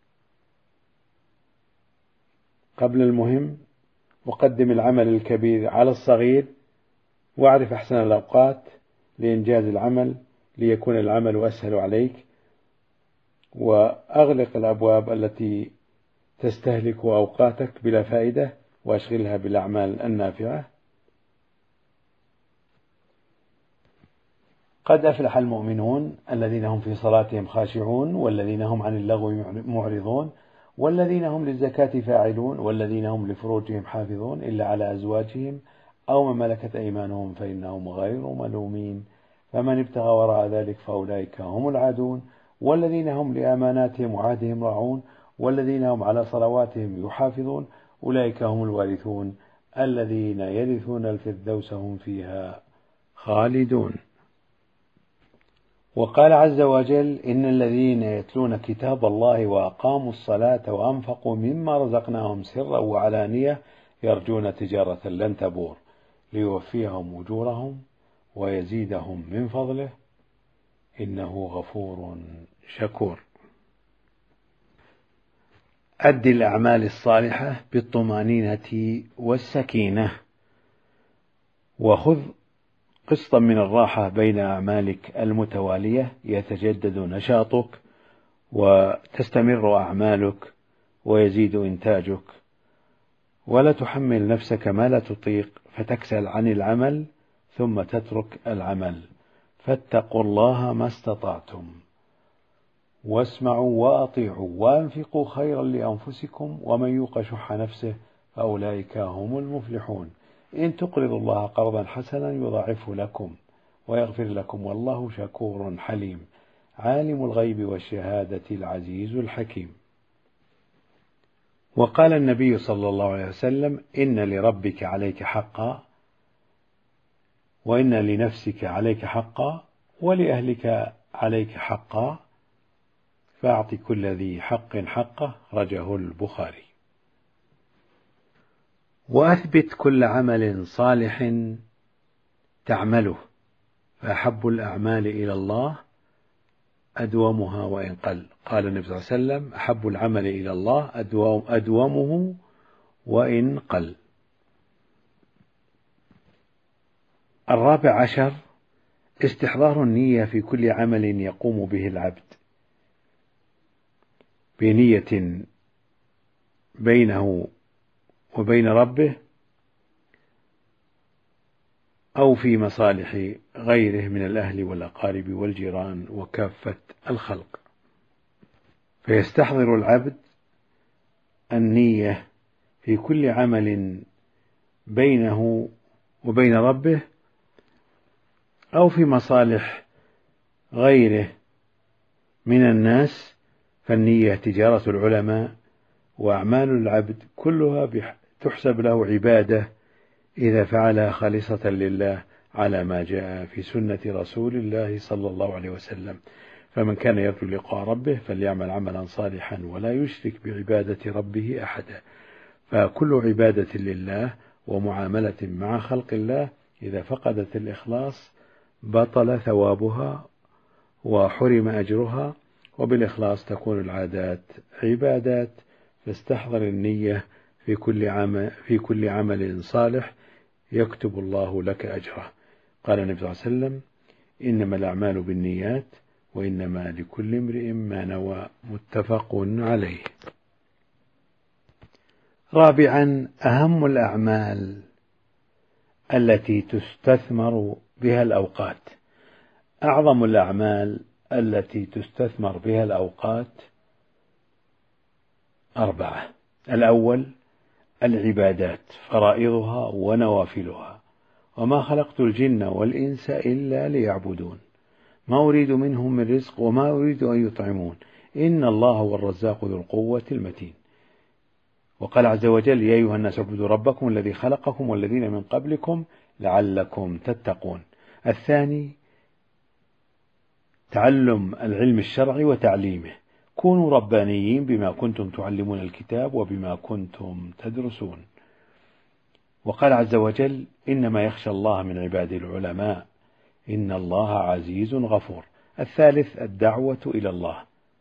قبل المهم، وقدم العمل الكبير على الصغير، واعرف أحسن الأوقات لإنجاز العمل ليكون العمل أسهل عليك، وأغلق الأبواب التي تستهلك أوقاتك بلا فائدة وأشغلها بالأعمال النافعة. قد أفلح المؤمنون الذين هم في صلاتهم خاشعون والذين هم عن اللغو معرضون والذين هم للزكاة فاعلون والذين هم لفروجهم حافظون إلا على أزواجهم أو ما ملكت أيمانهم فإنهم غير ملومين، فمن ابتغى وراء ذلك فأولئك هم العادون والذين هم لأماناتهم وعهدهم راعون والذين هم على صلواتهم يحافظون أولئك هم الوارثون الذين يرثون الفردوس هم فيها خالدون. وقال عز وجل إن الذين يتلون كتاب الله وأقاموا الصلاة وأنفقوا مما رزقناهم سرا وعلانية يرجون تجارة لن تبور ليوفيهم أجورهم ويزيدهم من فضله إنه غفور شكور. أد الأعمال الصالحة بالطمأنينة والسكينة، وخذ قسطا من الراحة بين أعمالك المتوالية يتجدد نشاطك وتستمر أعمالك ويزيد إنتاجك، ولا تحمل نفسك ما لا تطيق فتكسل عن العمل ثم تترك العمل، فاتقوا الله ما استطعتم واسمعوا وأطيعوا وأنفقوا خيرا لأنفسكم ومن يوق شح نفسه فأولئك هم المفلحون. إن تقرضوا الله قرضا حسنا يضاعفه لكم ويغفر لكم والله شكور حليم عالم الغيب والشهادة العزيز الحكيم. وقال النبي صلى الله عليه وسلم إن لربك عليك حقا وإن لنفسك عليك حقا ولأهلك عليك حقا فأعط كل ذي حق حقه، رجه البخاري. وأثبت كل عمل صالح تعمله، فأحب الأعمال إلى الله أدومها وإن قل. قال النبي صلى الله عليه وسلم أحب العمل إلى الله أدوم أدومه وإن قل. الرابع عشر: استحضار النية في كل عمل يقوم به العبد بنية بينه وبين ربه أو في مصالح غيره من الأهل والأقارب والجيران وكافة الخلق، فيستحضر العبد النية في كل عمل بينه وبين ربه أو في مصالح غيره من الناس، فالنية تجارة العلماء، وأعمال العبد كلها تحسب له عبادة إذا فعلها خالصة لله على ما جاء في سنة رسول الله صلى الله عليه وسلم. فمن كان يرجو لقاء ربه فليعمل عملا صالحا ولا يشرك بعبادة ربه أحدا. فكل عبادة لله ومعاملة مع خلق الله إذا فقدت الإخلاص بطل ثوابها وحرم أجرها، وبالإخلاص تكون العادات عبادات. فاستحضر النية في كل عمل في كل عمل صالح يكتب الله لك أجره. قال النبي صلى الله عليه وسلم إنما الأعمال بالنيات وإنما لكل امرئ ما نوى، متفق عليه. رابعا: أهم الأعمال التي تستثمر بها الأوقات. أعظم الأعمال التي تستثمر بها الأوقات أربعة: الأول العبادات فرائضها ونوافلها، وما خلقت الجن والإنس إلا ليعبدون ما أريد منهم من رزق وما أريد أن يطعمون إن الله هو الرزاق ذو القوة المتين. وقال عز وجل يا أيها الناس اعبدوا ربكم الذي خلقكم والذين من قبلكم لعلكم تتقون. الثاني تعلم العلم الشرعي وتعليمه، كونوا ربانيين بما كنتم تعلمون الكتاب وبما كنتم تدرسون. وقال عز وجل إنما يخشى الله من عباده العلماء إن الله عزيز غفور. الثالث الدعوة إلى الله،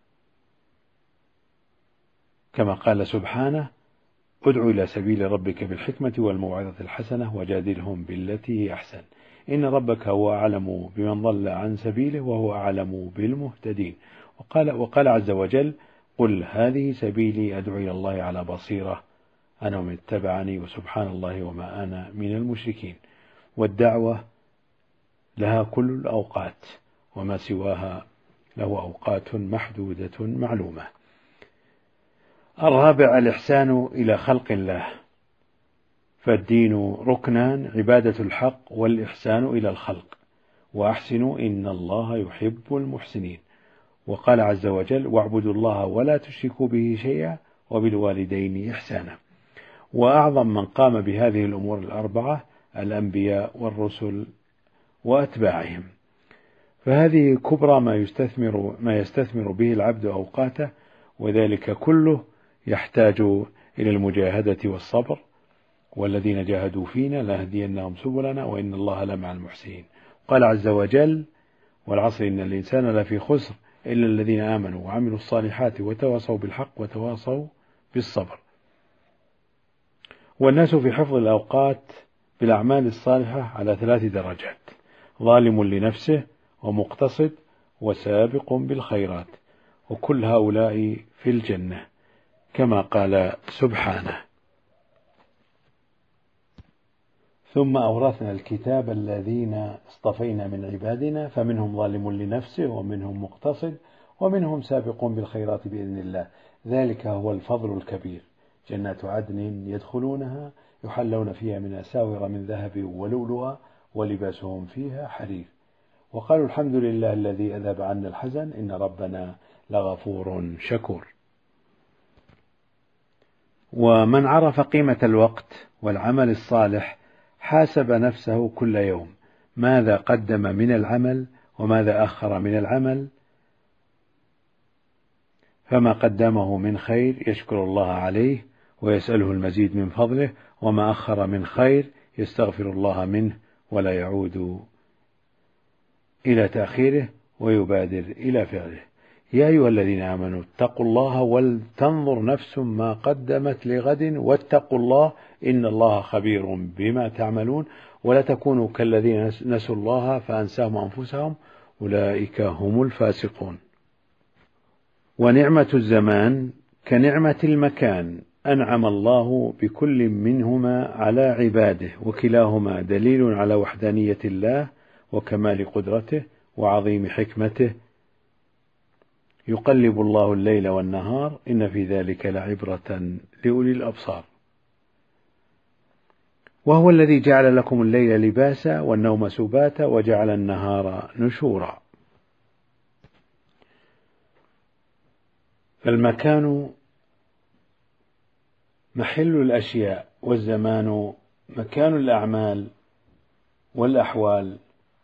كما قال سبحانه ادع إلى سبيل ربك بالحكمة والموعظة الحسنة وجادلهم بالتي هي أحسن إن ربك هو أعلم بمن ضل عن سبيله وهو أعلم بالمهتدين. وقال, وقال عز وجل قل هذه سبيلي أدعو إلى الله على بصيرة أنا ومن اتبعني وسبحان الله وما أنا من المشركين. والدعوة لها كل الأوقات وما سواها له أوقات محدودة معلومة. الرابع الإحسان إلى خلق الله، فالدين ركنان عبادة الحق والإحسان إلى الخلق، وأحسنوا إن الله يحب المحسنين. وقال عز وجل واعبدوا الله ولا تشركوا به شيئا وبالوالدين إحسانا. وأعظم من قام بهذه الأمور الأربعة الأنبياء والرسل وأتباعهم، فهذه كبرى ما يستثمر, ما يستثمر به العبد أوقاته، وذلك كله يحتاج إلى المجاهدة والصبر، والذين جاهدوا فينا لنهدينهم سبلنا وإن الله لمع المحسنين. قال عز وجل والعصر إن الإنسان لفي خسر إلا الذين آمنوا وعملوا الصالحات وتواصوا بالحق وتواصوا بالصبر. والناس في حفظ الأوقات بالأعمال الصالحة على ثلاث درجات: ظالم لنفسه ومقتصد وسابق بالخيرات، وكل هؤلاء في الجنة كما قال سبحانه ثم أورثنا الكتاب الذين اصطفينا من عبادنا فمنهم ظالم لنفسه ومنهم مقتصد ومنهم سابق بالخيرات بإذن الله ذلك هو الفضل الكبير. جنات عدن يدخلونها يحلون فيها من أساور من ذهب ولؤلؤا ولباسهم فيها حرير. وقالوا الحمد لله الذي أذهب عنا الحزن إن ربنا لغفور شكور. ومن عرف قيمة الوقت والعمل الصالح حاسب نفسه كل يوم ماذا قدم من العمل وماذا أخر من العمل، فما قدمه من خير يشكر الله عليه ويسأله المزيد من فضله، وما أخر من خير يستغفر الله منه ولا يعود إلى تأخيره ويبادر إلى فعله. يا أيها الذين آمنوا اتقوا الله ولتنظر نفس ما قدمت لغد واتقوا الله إن الله خبير بما تعملون ولا تكونوا كالذين نسوا الله فأنساهم أنفسهم أولئك هم الفاسقون. ونعمة الزمان كنعمة المكان أنعم الله بكل منهما على عباده، وكلاهما دليل على وحدانية الله وكمال قدرته وعظيم حكمته. يقلب الله الليل والنهار إن في ذلك لعبرة لأولي الأبصار. وهو الذي جعل لكم الليل لباسا والنوم سباتا وجعل النهار نشورا. فالمكان محل الأشياء والزمان مكان الأعمال والأحوال،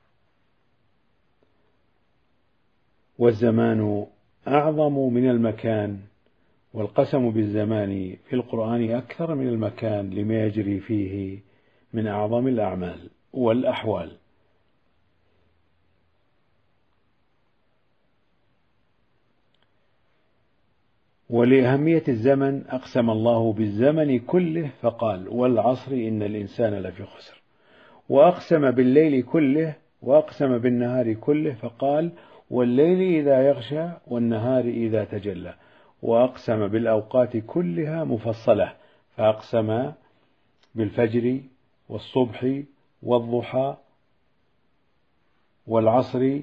والزمان أعظم من المكان، والقسم بالزمان في القرآن أكثر من المكان لما يجري فيه من أعظم الأعمال والأحوال. ولأهمية الزمن أقسم الله بالزمن كله فقال والعصر إن الإنسان لفي خسر، وأقسم بالليل كله وأقسم بالنهار كله فقال والليل إذا يغشى والنهار إذا تجلى، وأقسم بالأوقات كلها مفصلة فأقسم بالفجر والصبح والضحى والعصر.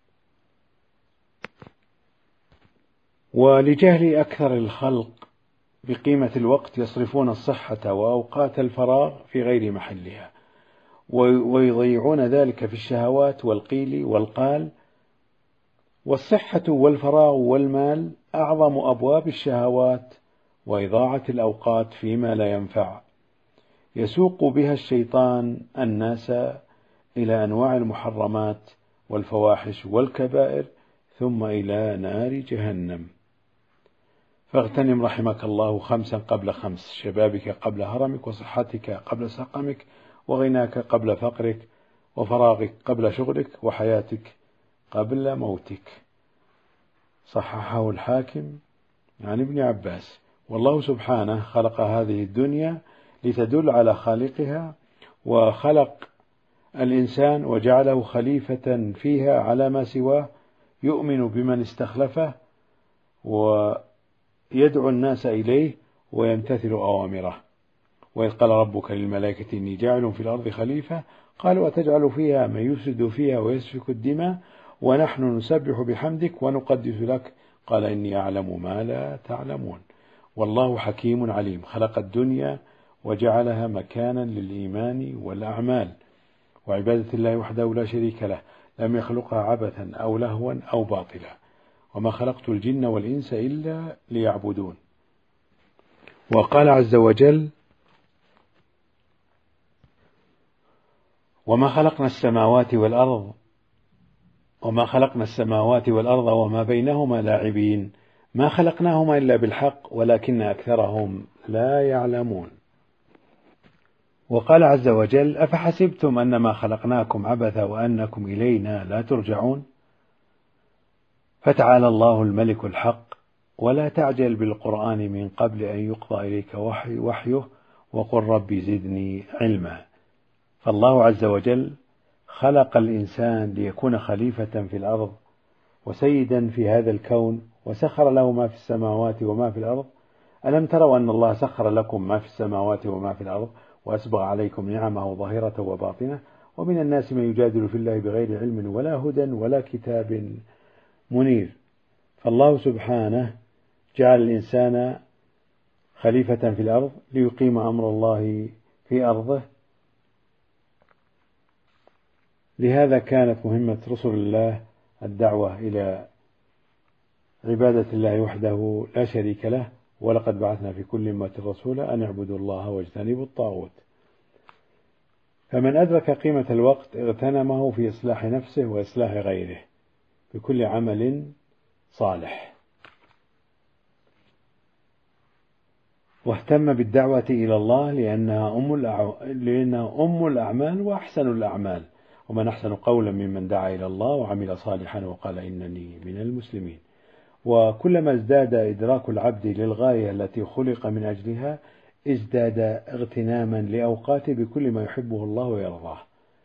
ولجهل أكثر الخلق بقيمة الوقت يصرفون الصحة وأوقات الفراغ في غير محلها، ويضيعون ذلك في الشهوات والقيل والقال. والصحة والفراغ والمال أعظم أبواب الشهوات وإضاعة الأوقات فيما لا ينفع، يسوق بها الشيطان الناس إلى أنواع المحرمات والفواحش والكبائر، ثم إلى نار جهنم. فاغتنم رحمك الله خمسا قبل خمس: شبابك قبل هرمك، وصحتك قبل سقمك، وغناك قبل فقرك، وفراغك قبل شغلك، وحياتك قبل موتك. صححه الحاكم عن ابن عباس. والله سبحانه خلق هذه الدنيا لتدل على خالقها، وخلق الإنسان وجعله خليفة فيها على ما سواه، يؤمن بمن استخلفه ويدعو الناس إليه ويمتثل أوامره. وإذ قال ربك للملائكة إني جاعل في الأرض خليفة قالوا أتجعل فيها من يفسد فيها ويسفك الدماء ونحن نسبح بحمدك ونقدس لك قال إني أعلم ما لا تعلمون. والله حكيم عليم، خلق الدنيا وجعلها مكانا للإيمان والأعمال وعبادة الله وحده لا شريك له، لم يخلقها عبثا أو لهوا أو باطلا، وما خلقت الجن والإنس إلا ليعبدون. وقال عز وجل: وما خلقنا السماوات والأرض وما خلقنا السماوات والأرض وما بينهما لاعبين، ما خلقناهما إلا بالحق ولكن أكثرهم لا يعلمون. وقال عز وجل: أفحسبتم أنما خلقناكم عبثا وأنكم إلينا لا ترجعون. فتعالى الله الملك الحق، ولا تعجل بالقرآن من قبل أن يقضى إليك وحي وحيه وقل ربي زدني علما. فالله عز وجل خلق الإنسان ليكون خليفة في الأرض وسيدا في هذا الكون، وسخر له ما في السماوات وما في الأرض. ألم تروا أن الله سخر لكم ما في السماوات وما في الأرض وأسبغ عليكم نعمه ظاهرة وباطنة، ومن الناس من يجادل في الله بغير علم ولا هدى ولا كتاب منير. فالله سبحانه جعل الإنسان خليفة في الأرض ليقيم أمر الله في أرضه. لهذا كانت مهمة رسل الله الدعوة إلى عبادة الله وحده لا شريك له، ولقد بعثنا في كل أمة رسولا أن اعبدوا الله واجتنبوا الطاغوت. فمن أدرك قيمة الوقت اغتنمه في إصلاح نفسه وإصلاح غيره بكل عمل صالح، واهتم بالدعوة إلى الله لأنها أم لأنها أم الأعمال وأحسن الأعمال، ومن أحسن قولا ممن دعا إلى الله وعمل صالحا وقال إنني من المسلمين. وكلما ازداد إدراك العبد للغاية التي خلق من أجلها ازداد اغتناما لأوقاته بكل ما يحبه الله ويرضاه.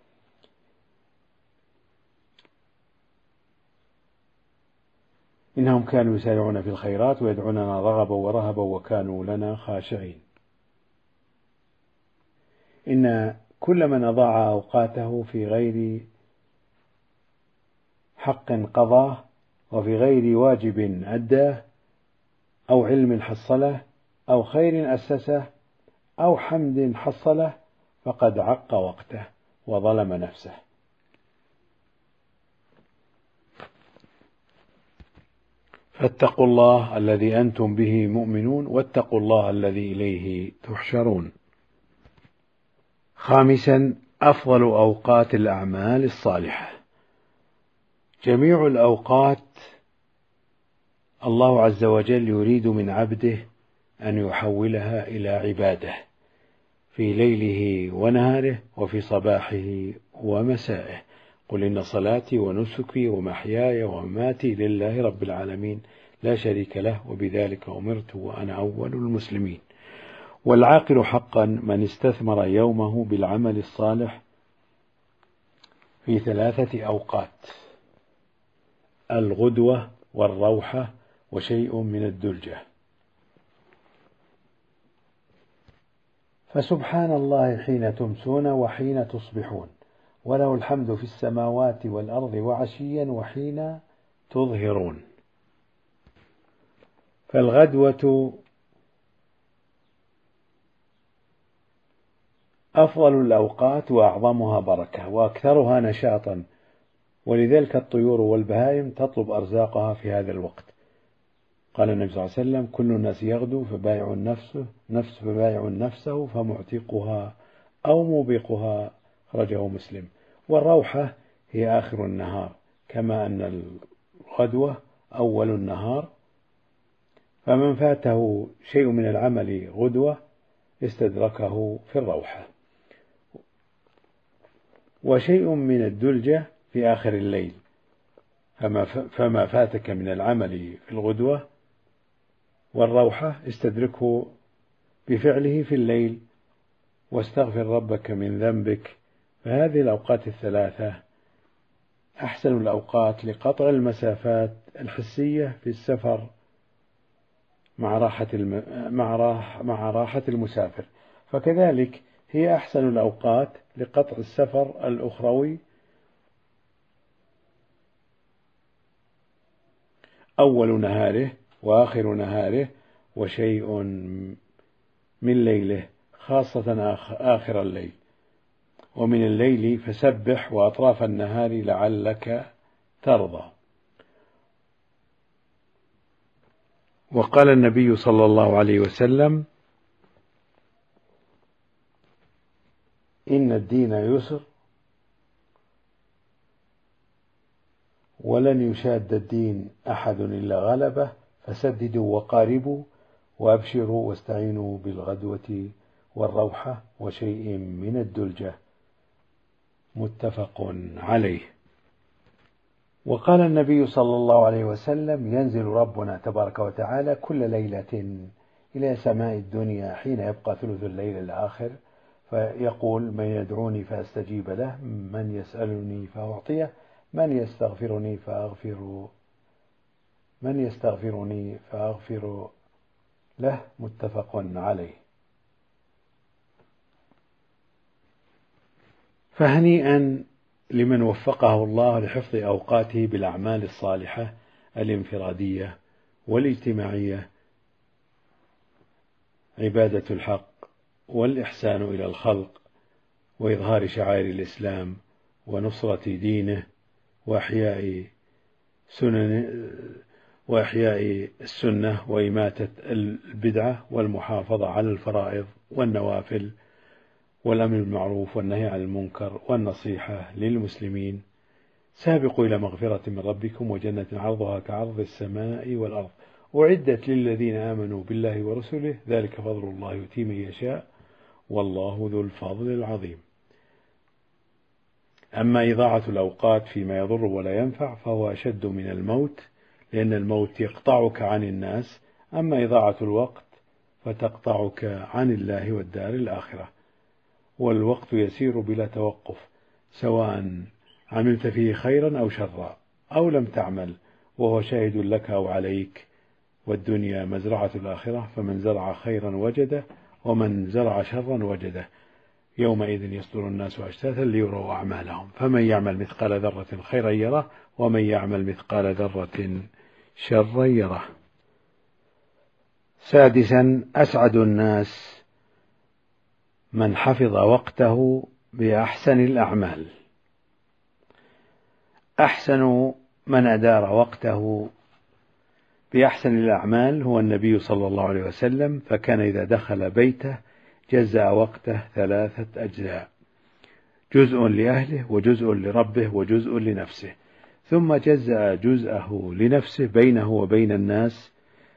إنهم كانوا يسارعون في الخيرات ويدعوننا رغبا ورهبا وكانوا لنا خاشعين. إن كل من أضاع أوقاته في غير حق قضاه، وفي غير واجب أداه، أو علم حصله، أو خير أسسه، أو حمد حصله، فقد عق وقته وظلم نفسه. فاتقوا الله الذي أنتم به مؤمنون، واتقوا الله الذي إليه تحشرون. خامسا: أفضل أوقات الأعمال الصالحة. جميع الأوقات الله عز وجل يريد من عبده أن يحولها إلى عبادة في ليله ونهاره وفي صباحه ومسائه. قل إن صلاتي ونسكي ومحياي ومماتي لله رب العالمين لا شريك له وبذلك أمرت وأنا أول المسلمين. والعاقل حقا من استثمر يومه بالعمل الصالح في ثلاثة أوقات: الغدوة والروحة وشيء من الدلجة. فسبحان الله حين تمسون وحين تصبحون، وله الحمد في السماوات والأرض وعشيا وحين تظهرون. فالغدوة أفضل الأوقات وأعظمها بركة وأكثرها نشاطا، ولذلك الطيور والبهائم تطلب أرزاقها في هذا الوقت. قال النبي صلى الله عليه وسلم: كل الناس يغدو فبائع نفسه نفس فبائع نفسه فمعتقها أو موبقها، خرجه مسلم. والروحة هي آخر النهار، كما أن الغدوة أول النهار، فمن فاته شيء من العمل غدوة استدركه في الروحة. وشيء من الدلجة في آخر الليل، فما فاتك من العمل في الغدوة والروحة استدركه بفعله في الليل، واستغفر ربك من ذنبك. فهذه الأوقات الثلاثة أحسن الأوقات لقطع المسافات الحسية في السفر مع راحة الم... مع راح... مع راحة المسافر، فكذلك هي أحسن الأوقات لقطع السفر الأخروي، أول نهاره وآخر نهاره وشيء من ليله، خاصة آخر الليل. ومن الليل فسبح وأطراف النهار لعلك ترضى. وقال النبي صلى الله عليه وسلم: إن الدين يسر ولن يشاد الدين أحد إلا غلبه، فسددوا وقاربوا وأبشروا واستعينوا بالغدوة والروحة وشيء من الدلجة. متفق عليه. وقال النبي صلى الله عليه وسلم: ينزل ربنا تبارك وتعالى كل ليلة إلى سماء الدنيا حين يبقى ثلث الليل الآخر، فيقول: من يدعوني فأستجيب له، من يسألني فأعطيه، من يستغفرني فأغفر من يستغفرني فأغفر له. متفق عليه. فهنيئا لمن وفقه الله لحفظ أوقاته بالأعمال الصالحة الانفرادية والاجتماعية، عبادة الحق والإحسان إلى الخلق وإظهار شعائر الإسلام ونصرة دينه وإحياء سنن وإحياء السنة وإماتة البدعة والمحافظة على الفرائض والنوافل والأمر بالمعروف والنهي عن المنكر والنصيحة للمسلمين. سابقوا إلى مغفرة من ربكم وجنة عرضها كعرض السماء والأرض، أعدت للذين آمنوا بالله ورسله، ذلك فضل الله يؤتيه من يشاء والله ذو الفضل العظيم. أما إضاعة الأوقات فيما يضر ولا ينفع فهو أشد من الموت، لأن الموت يقطعك عن الناس، أما إضاعة الوقت فتقطعك عن الله والدار الآخرة. والوقت يسير بلا توقف، سواء عملت فيه خيرا أو شرا أو لم تعمل، وهو شاهد لك أو عليك. والدنيا مزرعة الآخرة، فمن زرع خيرا وجده ومن زرع شرا وجده. يومئذ يصدر الناس أشتاتا ليروا أعمالهم، فمن يعمل مثقال ذرة خيرا يره ومن يعمل مثقال ذرة شرا يره. سادسا، أسعد الناس من حفظ وقته بأحسن الأعمال. أحسن من أدار وقته بأحسن الأعمال هو النبي صلى الله عليه وسلم، فكان إذا دخل بيته جزأ وقته ثلاثة أجزاء: جزء لأهله وجزء لربه وجزء لنفسه، ثم جزأ جزءه لنفسه بينه وبين الناس،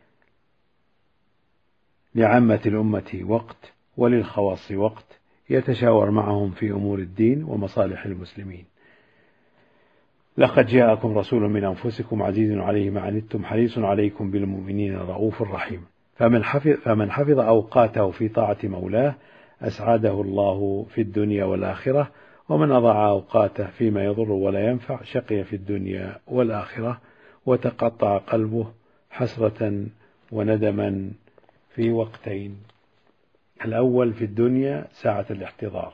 لعامة الأمة وقت وللخواص وقت، يتشاور معهم في أمور الدين ومصالح المسلمين. لقد جاءكم رسول من أنفسكم عزيز عليه ما عنتم حريص عليكم بالمؤمنين رؤوف رحيم. فمن حفظ, فمن حفظ أوقاته في طاعة مولاه أسعده الله في الدنيا والآخرة، ومن أضاع أوقاته فيما يضر ولا ينفع شقي في الدنيا والآخرة، وتقطع قلبه حسرة وندما في وقتين: الأول في الدنيا ساعة الاحتضار: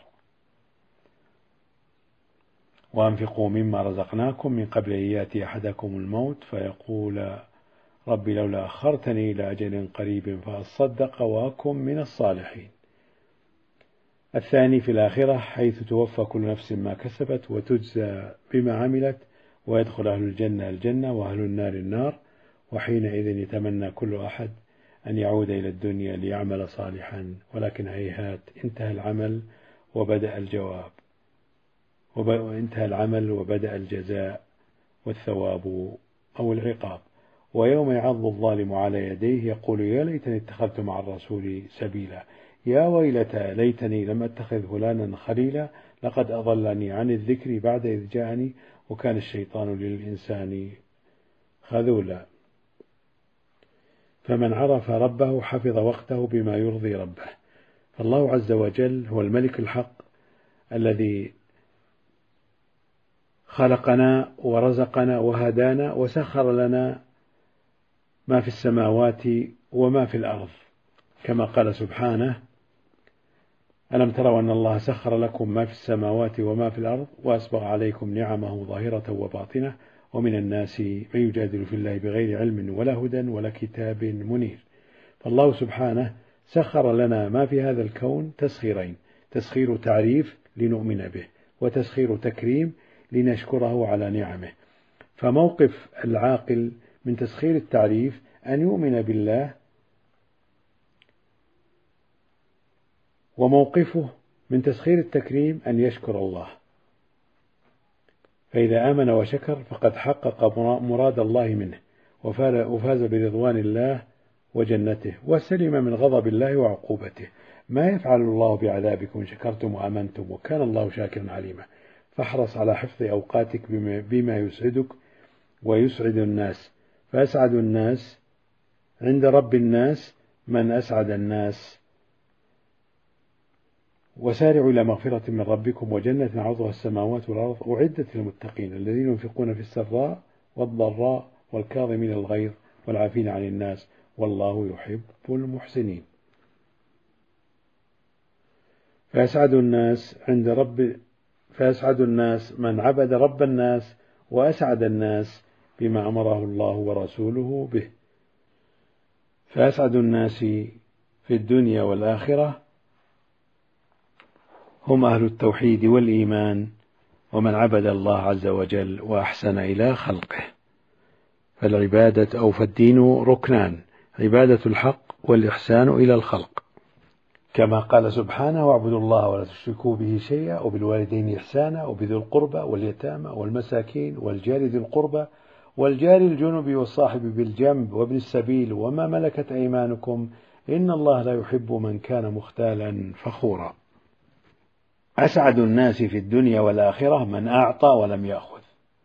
وأنفقوا مما رزقناكم من قبل أن يأتي أحدكم الموت فيقول رب لولا أخرتني إلى أجل قريب فأصدق وأكن من الصالحين. الثاني في الآخرة حيث توفى كل نفس ما كسبت وتجزى بما عملت، ويدخل أهل الجنة الجنة وأهل النار النار، وحينئذ يتمنى كل أحد أن يعود إلى الدنيا ليعمل صالحا، ولكن هيهات انتهى العمل وبدأ الجواب وانتهى العمل وبدأ الجزاء والثواب أو العقاب. ويوم يعض الظالم على يديه يقول يا ليتني اتخذت مع الرسول سبيلا، يا ويلتى ليتني لم أتخذ فلانا خليلا، لقد أضلني عن الذكر بعد إذ جاءني، وكان الشيطان للإنسان خذولا. فمن عرف ربه حفظ وقته بما يرضي ربه. فالله عز وجل هو الملك الحق الذي خلقنا ورزقنا وهدانا وسخر لنا ما في السماوات وما في الأرض، كما قال سبحانه ألم تروا أن الله سخر لكم ما في السماوات وما في الأرض وأسبغ عليكم نعمه ظاهرة وباطنة ومن الناس من يجادل في الله بغير علم ولا هدى ولا كتاب منير. فالله سبحانه سخر لنا ما في هذا الكون تسخيرين: تسخير تعريف لنؤمن به، وتسخير تكريم لنشكره على نعمه. فموقف العاقل من تسخير التعريف أن يؤمن بالله، وموقفه من تسخير التكريم أن يشكر الله. فإذا آمن وشكر فقد حقق مراد الله منه وفاز برضوان الله وجنته، وسلم من غضب الله وعقوبته. ما يفعل الله بعذابكم شكرتم وآمنتم وكان الله شاكرا عليما. فاحرص على حفظ أوقاتك بما يسعدك ويسعد الناس، فأسعد الناس عند رب الناس من أسعد الناس. وسارعوا إلى مغفرة من ربكم وجنة عرضها السماوات والأرض أعدت للمتقين الذين ينفقون في السراء والضراء والكاظمين الغيظ والعافين عن الناس والله يحب المحسنين. فأسعد الناس عند رب فأسعد الناس من عبد رب الناس، وأسعد الناس بما أمره الله ورسوله به. فأسعد الناس في الدنيا والآخرة هم أهل التوحيد والإيمان، ومن عبد الله عز وجل وأحسن إلى خلقه. فالعبادة أو فالدين ركنان: عبادة الحق والإحسان إلى الخلق، كما قال سبحانه واعبدوا الله ولا تشركوا به شيئا وبالوالدين إحسانا وبذي القربى واليتامى والمساكين والجار ذي القربى والجار الجنب والصاحب بالجنب وابن السبيل وما ملكت أيمانكم إن الله لا يحب من كان مختالا فخورا. أسعد الناس في الدنيا والآخرة من أعطى ولم يأخذ،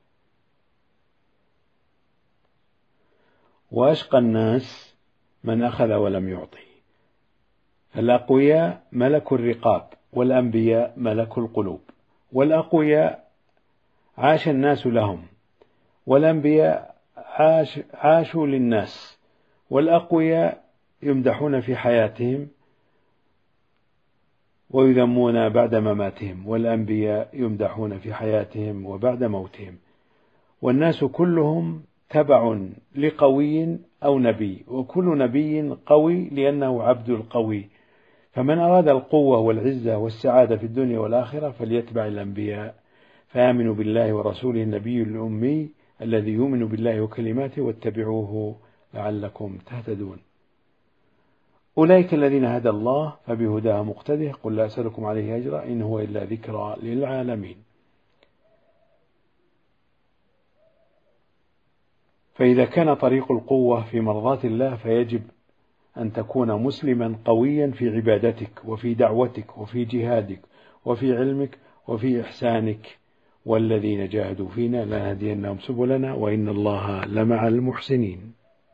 وأشقى الناس من أخذ ولم يعطي. فالأقوياء ملك الرقاب، والأنبياء ملك القلوب. والأقوياء عاش الناس لهم، والأنبياء عاش عاشوا للناس. والأقوياء يمدحون في حياتهم ويذمون بعد مماتهم، والأنبياء يمدحون في حياتهم وبعد موتهم. والناس كلهم تبع لقوي أو نبي، وكل نبي قوي لأنه عبد القوي. فمن أراد القوة والعزة والسعادة في الدنيا والآخرة فليتبع الأنبياء، فآمنوا بالله ورسوله النبي الأمي الذي يؤمن بالله وكلماته واتبعوه لعلكم تهتدون. أولئك الذين هدى الله فبهداه مقتده، قل لا أسألكم عليه أجرا إن هو إلا ذكرى للعالمين. فإذا كان طريق القوة في مرضاة الله فيجب أن تكون مسلما قويا في عبادتك وفي دعوتك وفي جهادك وفي علمك وفي إحسانك. والذين جاهدوا فينا لنهدينهم سبلنا وإن الله لمع المحسنين.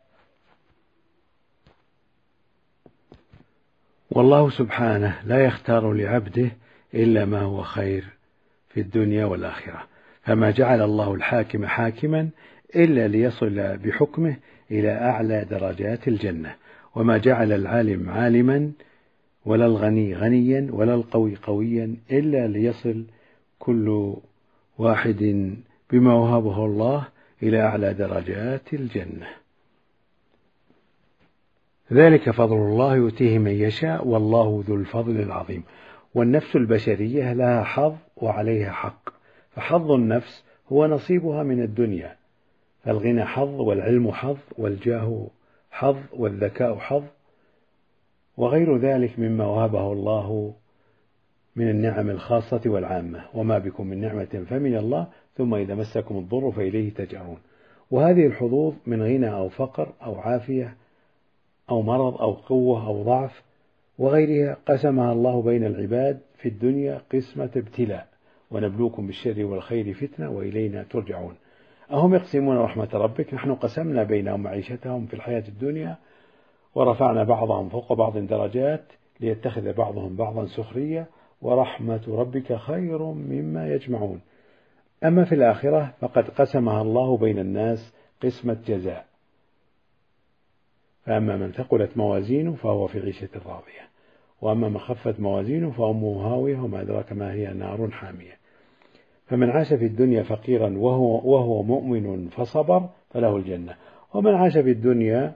والله سبحانه لا يختار لعبده إلا ما هو خير في الدنيا والآخرة، فما جعل الله الحاكم حاكما إلا ليصل بحكمه إلى أعلى درجات الجنة، وما جعل العالم عالما ولا الغني غنيا ولا القوي قويا إلا ليصل كل واحد بما وهبه الله إلى أعلى درجات الجنة. ذلك فضل الله يؤتيه من يشاء والله ذو الفضل العظيم. والنفس البشرية لها حظ وعليها حق، فحظ النفس هو نصيبها من الدنيا، فالغنى حظ، والعلم حظ، والجاه حظ، والذكاء حظ، وغير ذلك مما وهبه الله من النعم الخاصة والعامة. وما بكم من نعمة فمن الله، ثم إذا مسكم الضر فإليه تجأرون. وهذه الحظوظ من غنى أو فقر أو عافية أو مرض أو قوة أو ضعف وغيرها قسمها الله بين العباد في الدنيا قسمة ابتلاء، ونبلوكم بالشر والخير فتنة وإلينا ترجعون. أهم يقسمون رحمة ربك؟ نحن قسمنا بينهم معيشتهم في الحياة الدنيا، ورفعنا بعضهم فوق بعض درجات ليتخذ بعضهم بعضا سخرية، ورحمة ربك خير مما يجمعون. أما في الآخرة فقد قسمها الله بين الناس قسمة جزاء، فأما من ثقلت موازينه فهو في عيشة راضية، وأما من خفت موازينه فأمه هاوية وما أدراك ما هي نار حامية. فمن عاش في الدنيا فقيرا وهو, وهو مؤمن فصبر فله الجنة، ومن عاش في الدنيا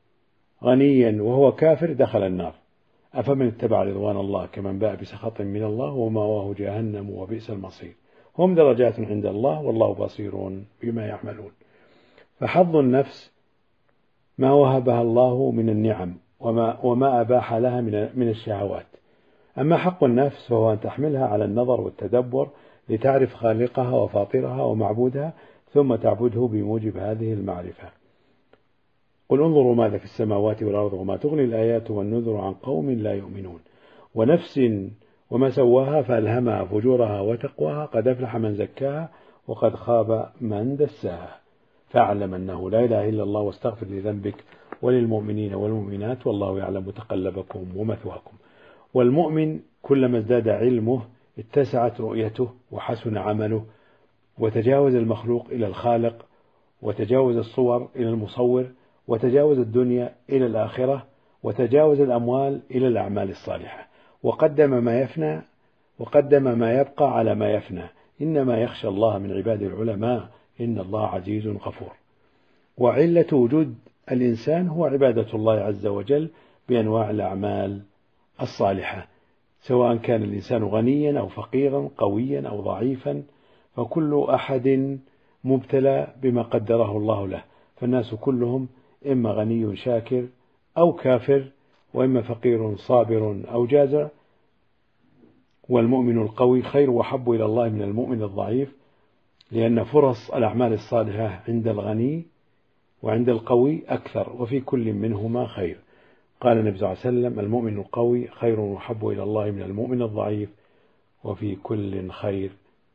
غنيا وهو كافر دخل النار. أفمن اتبع رضوان الله كمن باء بسخط من الله ومأواه جهنم وبئس المصير. هم درجات عند الله والله بصير بما يعملون. فحظ النفس ما وهبها الله من النعم وما, وما أباح لها من الشهوات. أما حق النفس فهو أن تحملها على النظر والتدبر لتعرف خالقها وفاطرها ومعبودها، ثم تعبده بموجب هذه المعرفة. قل انظروا ماذا في السماوات والأرض وما تغني الآيات والنذر عن قوم لا يؤمنون. ونفس وما سواها فألهمها فجورها وتقواها، قد أفلح من زكاها وقد خاب من دساها. فاعلم أنه لا إله إلا الله، واستغفر لذنبك وللمؤمنين والمؤمنات، والله يعلم متقلبكم ومثواكم. والمؤمن كلما ازداد علمه اتسعت رؤيته وحسن عمله، وتجاوز المخلوق إلى الخالق، وتجاوز الصور إلى المصور، وتجاوز الدنيا إلى الآخرة، وتجاوز الأموال إلى الأعمال الصالحة، وقدم ما يفنى وقدم ما يبقى على ما يفنى. إنما يخشى الله من عباد العلماء، إن الله عزيز غفور. وعلة وجود الإنسان هو عبادة الله عز وجل بأنواع الأعمال الصالحة، سواء كان الإنسان غنيا أو فقيرا، قويا أو ضعيفا، فكل أحد مبتلى بما قدره الله له. فالناس كلهم إما غني شاكر أو كافر، وإما فقير صابر أو جازع. والمؤمن القوي خير وحب إلى الله من المؤمن الضعيف، لأن فرص الأعمال الصالحة عند الغني وعند القوي أكثر، وفي كل منهما خير. قال النبي صلى الله عليه وسلم: المؤمن القوي خير وحب إلى الله من المؤمن الضعيف، وفي كل خير.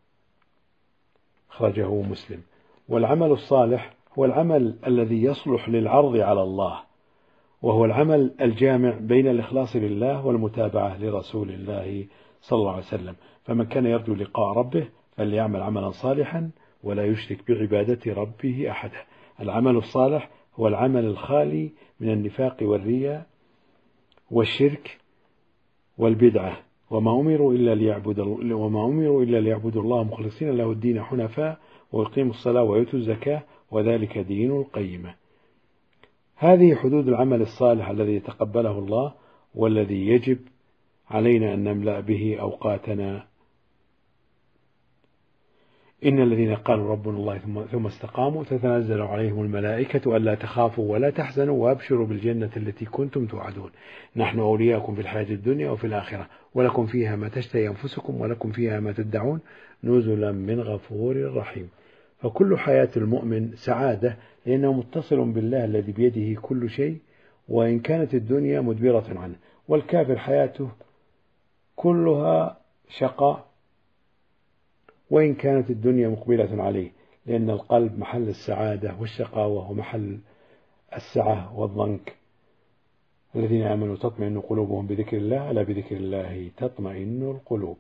خرجه مسلم. والعمل الصالح هو العمل الذي يصلح للعرض على الله، وهو العمل الجامع بين الإخلاص لله والمتابعة لرسول الله صلى الله عليه وسلم. فمن كان يرجو لقاء ربه فليعمل عملا صالحا ولا يشرك بعبادة ربه أحدا. العمل الصالح هو العمل الخالي من النفاق والرياء والشرك والبدعة، وما أمروا إلا ليعبدوا وما أمروا إلا ليعبدوا الله مخلصين له الدين حنفاء ويقيموا الصلاة ويؤتوا الزكاة وذلك دين القيمة. هذه حدود العمل الصالح الذي يتقبله الله، والذي يجب علينا أن نملأ به أوقاتنا. إن الذين قالوا ربنا الله ثم استقاموا تتنزل عليهم الملائكة ألا تخافوا ولا تحزنوا وأبشروا بالجنة التي كنتم توعدون، نحن أولياؤكم في الحياة الدنيا وفي الآخرة، ولكم فيها ما تشتهي أنفسكم ولكم فيها ما تدعون نزلا من غفور رحيم. فكل حياة المؤمن سعادة، لأنه متصل بالله الذي بيده كل شيء، وإن كانت الدنيا مدبرة عنه. والكافر حياته كلها شقاء، وإن كانت الدنيا مقبلة عليه، لأن القلب محل السعادة والشقاوة ومحل السعة والضنك. الذين آمنوا تطمئن قلوبهم بذكر الله، ألا بذكر الله تطمئن القلوب.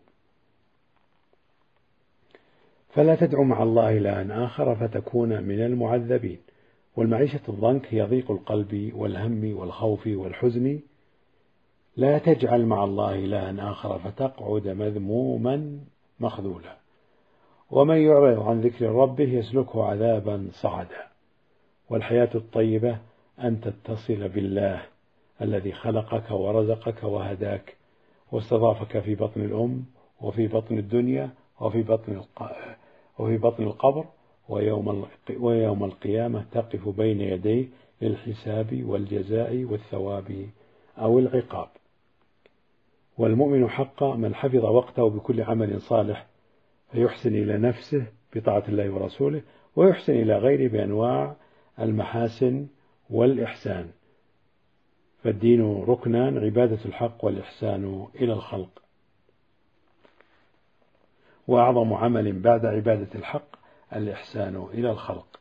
فلا تدع مع الله إلها آخر فتكون من المعذبين. والمعيشة الضنك هي ضيق القلب والهم والخوف والحزن. لا تجعل مع الله إلها آخر فتقعد مذموما مخذولا. ومن يعرض عن ذكر ربه يسلكه عذابا صعدا. والحياة الطيبة أن تتصل بالله الذي خلقك ورزقك وهداك واستضافك في بطن الأم وفي بطن الدنيا وفي بطن وفي بطن القبر، ويوم ويوم القيامة تقف بين يديه للحساب والجزاء والثواب أو العقاب. والمؤمن حقا من حفظ وقته بكل عمل صالح فيحسن إلى نفسه بطاعة الله ورسوله، ويحسن إلى غيره بأنواع المحاسن والإحسان. فالدين ركنان: عبادة الحق والإحسان إلى الخلق. وأعظم عمل بعد عبادة الحق الإحسان إلى الخلق.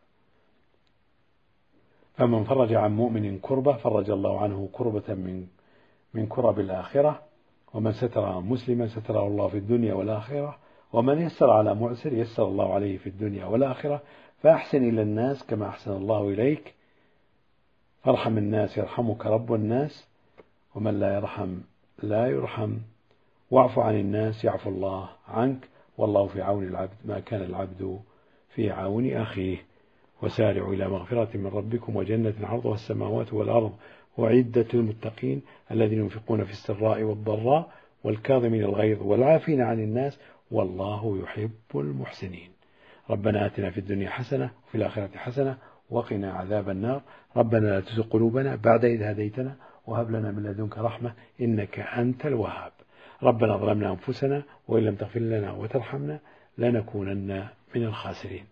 فمن فرج عن مؤمن كربة فرج الله عنه كربة من من كرب الآخرة، ومن ستر مسلما ستره الله في الدنيا والآخرة، ومن يسر على معسر يسر الله عليه في الدنيا والآخرة. فأحسن إلى الناس كما أحسن الله إليك، فارحم الناس يرحمك رب الناس، ومن لا يرحم لا يرحم، واعف عن الناس يعفو الله عنك، والله في عون العبد ما كان العبد في عون أخيه. وسارعوا إلى مغفرة من ربكم وجنة عرضها السماوات والأرض وعدة المتقين الذين ينفقون في السراء والضراء والكاظمين الغيظ والعافين عن الناس والله يحب المحسنين. ربنا آتنا في الدنيا حسنة وفي الآخرة حسنة وقنا عذاب النار. ربنا لا تزغ قلوبنا بعد إذ هديتنا وهب لنا من لدنك رحمة إنك أنت الوهاب. ربنا ظلمنا أنفسنا وإن لم تغفر لنا وترحمنا لنكونن من الخاسرين.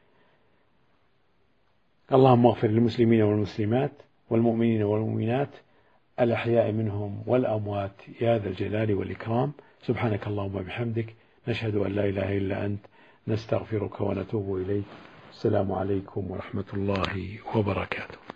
اللهم اغفر للمسلمين والمسلمات والمؤمنين والمؤمنات الأحياء منهم والأموات يا ذا الجلال والإكرام. سبحانك اللهم وبحمدك نشهد أن لا إله إلا أنت نستغفرك ونتوب إليك. السلام عليكم ورحمة الله وبركاته.